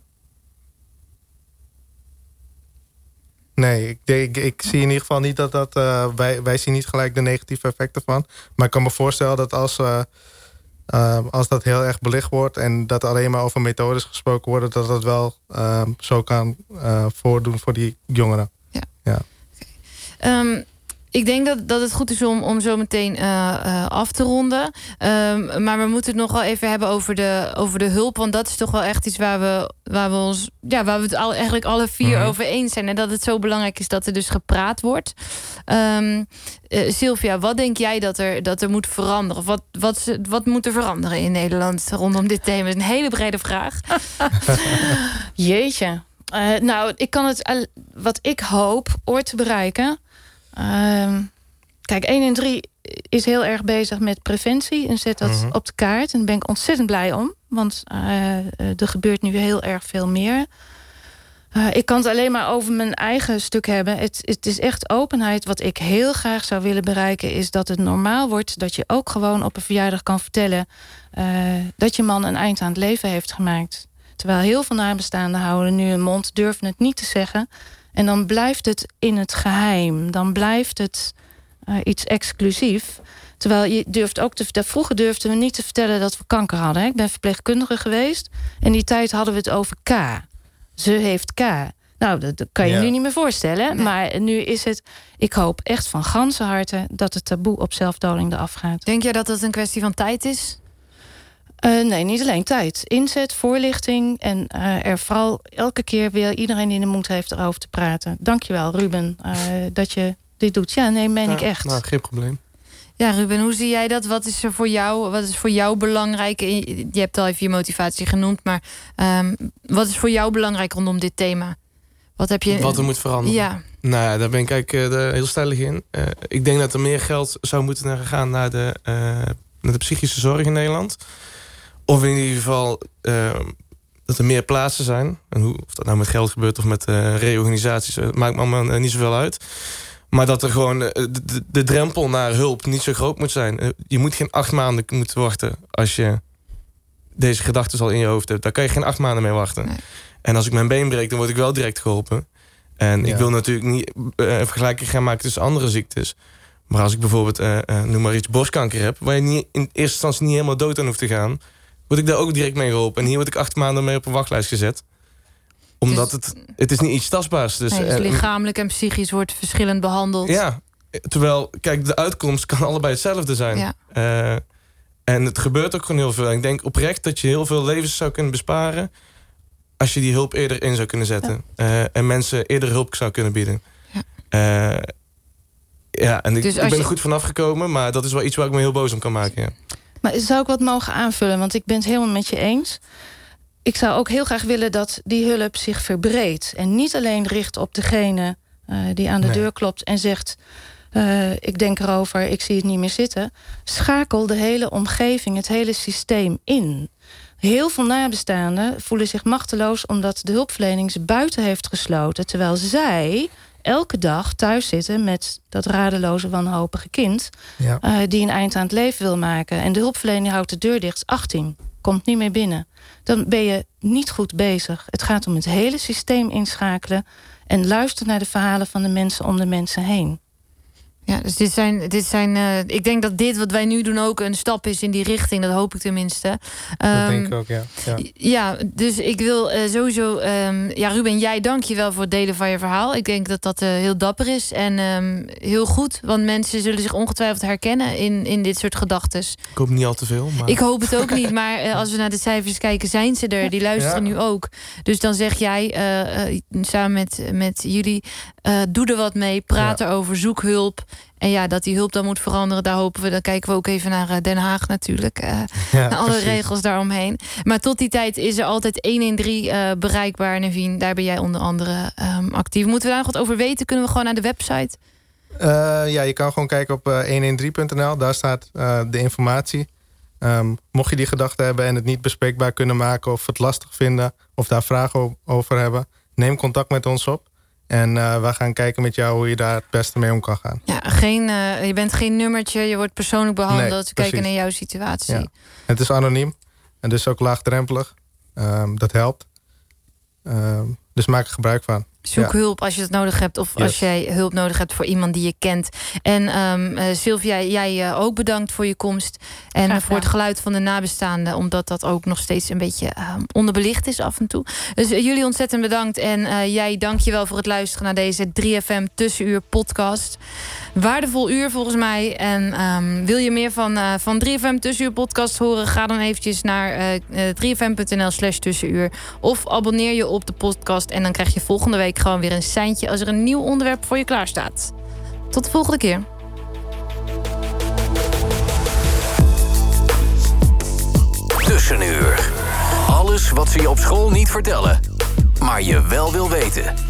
Nee, ik, ik, ik zie in ieder geval niet dat dat... Uh, wij, wij zien niet gelijk de negatieve effecten van. Maar ik kan me voorstellen dat als... Uh, Uh, als dat heel erg belicht wordt en dat alleen maar over methodes gesproken wordt... dat dat wel uh, zo kan uh, voordoen voor die jongeren. Ja. Ja. Okay. Um, ik denk dat, dat het goed is om, om zo meteen uh, uh, af te ronden. Um, maar we moeten het nog wel even hebben over de, over de hulp. Want dat is toch wel echt iets waar we, waar we ons... Ja, waar we het al, eigenlijk alle vier mm-hmm. over eens zijn. En dat het zo belangrijk is dat er dus gepraat wordt. Um, uh, Sylvia, wat denk jij dat er, dat er moet veranderen? Of wat, wat, wat moet er veranderen in Nederland rondom dit thema? Dat is een hele brede vraag. Jeetje. Uh, nou, ik kan het... Wat ik hoop ooit te bereiken... Uh, kijk, één in drie is heel erg bezig met preventie en zet dat mm-hmm. op de kaart. En daar ben ik ontzettend blij om, want uh, er gebeurt nu heel erg veel meer. Uh, ik kan het alleen maar over mijn eigen stuk hebben. Het, het is echt openheid. Wat ik heel graag zou willen bereiken is dat het normaal wordt dat je ook gewoon op een verjaardag kan vertellen uh, dat je man een eind aan het leven heeft gemaakt. Terwijl heel veel nabestaanden houden nu hun mond, durven het niet te zeggen. En dan blijft het in het geheim. Dan blijft het uh, iets exclusief. Terwijl je durft ook te vertellen. Vroeger durfden we niet te vertellen dat we kanker hadden. Hè? Ik ben verpleegkundige geweest. In die tijd hadden we het over K. Ze heeft K. Nou, dat, dat kan je ja. nu niet meer voorstellen. Nee. Maar nu is het... Ik hoop echt van ganse harte dat het taboe op zelfdoding eraf gaat. Denk jij dat het een kwestie van tijd is? Uh, nee, niet alleen tijd. Inzet, voorlichting en uh, er vooral elke keer weer iedereen die de moed heeft erover te praten. Dankjewel, Ruben, uh, dat je dit doet. Ja, nee, meen ja, ik echt. Nou, geen probleem. Ja, Ruben, hoe zie jij dat? Wat is er voor jou, wat is voor jou belangrijk? Je hebt al even je motivatie genoemd, maar um, wat is voor jou belangrijk rondom dit thema? Wat heb je? Wat er moet veranderen? Ja. Nou ja, daar ben ik eigenlijk uh, heel stellig in. Uh, ik denk dat er meer geld zou moeten gaan naar de, uh, naar de psychische zorg in Nederland. Of in ieder geval uh, dat er meer plaatsen zijn. En hoe, of dat nou met geld gebeurt of met uh, reorganisaties, uh, maakt me allemaal uh, niet zoveel uit. Maar dat er gewoon uh, de, de drempel naar hulp niet zo groot moet zijn. Uh, je moet geen acht maanden moeten wachten als je deze gedachten al in je hoofd hebt. Daar kan je geen acht maanden mee wachten. Nee. En als ik mijn been breek, dan word ik wel direct geholpen. En ja. ik wil natuurlijk niet uh, een vergelijking gaan maken tussen andere ziektes. Maar als ik bijvoorbeeld, uh, uh, noem maar iets, borstkanker heb, waar je niet, in eerste instantie niet helemaal dood aan hoeft te gaan, word ik daar ook direct mee geholpen. En hier word ik acht maanden mee op een wachtlijst gezet. Omdat dus, het, het is niet iets tastbaars. Dus, nee, dus lichamelijk en psychisch wordt verschillend behandeld. Ja, terwijl, kijk, de uitkomst kan allebei hetzelfde zijn. Ja. Uh, en het gebeurt ook gewoon heel veel. Ik denk oprecht dat je heel veel levens zou kunnen besparen als je die hulp eerder in zou kunnen zetten. Ja. Uh, en mensen eerder hulp zou kunnen bieden. Ja, uh, ja en ik, dus ik ben er je... goed vanaf gekomen, maar dat is wel iets waar ik me heel boos om kan maken. Ja. Maar zou ik wat mogen aanvullen? Want ik ben het helemaal met je eens. Ik zou ook heel graag willen dat die hulp zich verbreedt. En niet alleen richt op degene uh, die aan de nee. deur klopt en zegt, Uh, ik denk erover, ik zie het niet meer zitten. Schakel de hele omgeving, het hele systeem in. Heel veel nabestaanden voelen zich machteloos omdat de hulpverlening ze buiten heeft gesloten, terwijl zij elke dag thuis zitten met dat radeloze, wanhopige kind, ja. uh, die een eind aan het leven wil maken. En de hulpverlening houdt de deur dicht, achttien, komt niet meer binnen. Dan ben je niet goed bezig. Het gaat om het hele systeem inschakelen en luister naar de verhalen van de mensen om de mensen heen. Ja, dus dit zijn, dit zijn uh, ik denk dat dit wat wij nu doen ook een stap is in die richting. Dat hoop ik tenminste. Um, dat denk ik ook, ja. Ja, ja dus ik wil uh, sowieso... Um, ja, Ruben, jij dank je wel voor het delen van je verhaal. Ik denk dat dat uh, heel dapper is en um, heel goed. Want mensen zullen zich ongetwijfeld herkennen in, in dit soort gedachtes. Ik hoop niet al te veel. Maar... Ik hoop het ook niet, maar uh, als we naar de cijfers kijken, zijn ze er. Die luisteren ja. nu ook. Dus dan zeg jij, uh, uh, samen met, met jullie, uh, doe er wat mee. Praat ja. erover, zoek hulp. En ja, dat die hulp dan moet veranderen, daar hopen we. Dan kijken we ook even naar Den Haag natuurlijk. Uh, ja, naar alle precies. regels daaromheen. Maar tot die tijd is er altijd honderddertien uh, bereikbaar, Naveen. Daar ben jij onder andere um, actief. Moeten we daar nog wat over weten? Kunnen we gewoon naar de website? Uh, ja, je kan gewoon kijken op uh, honderddertien punt n l. Daar staat uh, de informatie. Um, mocht je die gedachten hebben en het niet bespreekbaar kunnen maken, of het lastig vinden, of daar vragen over hebben, neem contact met ons op. En uh, we gaan kijken met jou hoe je daar het beste mee om kan gaan. Ja, geen, uh, je bent geen nummertje, je wordt persoonlijk behandeld. Nee, we kijken naar jouw situatie. Ja. Het is anoniem en dus ook laagdrempelig. Um, dat helpt. Um, dus maak er gebruik van. Zoek ja. hulp als je het nodig hebt. Of yes. als jij hulp nodig hebt voor iemand die je kent. En um, uh, Sylvia, jij uh, ook bedankt voor je komst. En Graag voor het geluid van de nabestaanden. Omdat dat ook nog steeds een beetje uh, onderbelicht is af en toe. Dus uh, jullie ontzettend bedankt. En uh, jij dank je wel voor het luisteren naar deze drie F M Tussenuur podcast. Waardevol uur volgens mij. En um, wil je meer van, uh, van drie F M Tussenuur podcast horen? Ga dan eventjes naar uh, drie f m punt n l slash tussenuur. Of abonneer je op de podcast. En dan krijg je volgende week gewoon weer een seintje als er een nieuw onderwerp voor je klaar staat. Tot de volgende keer. Tussenuur. Alles wat ze je op school niet vertellen, maar je wel wil weten.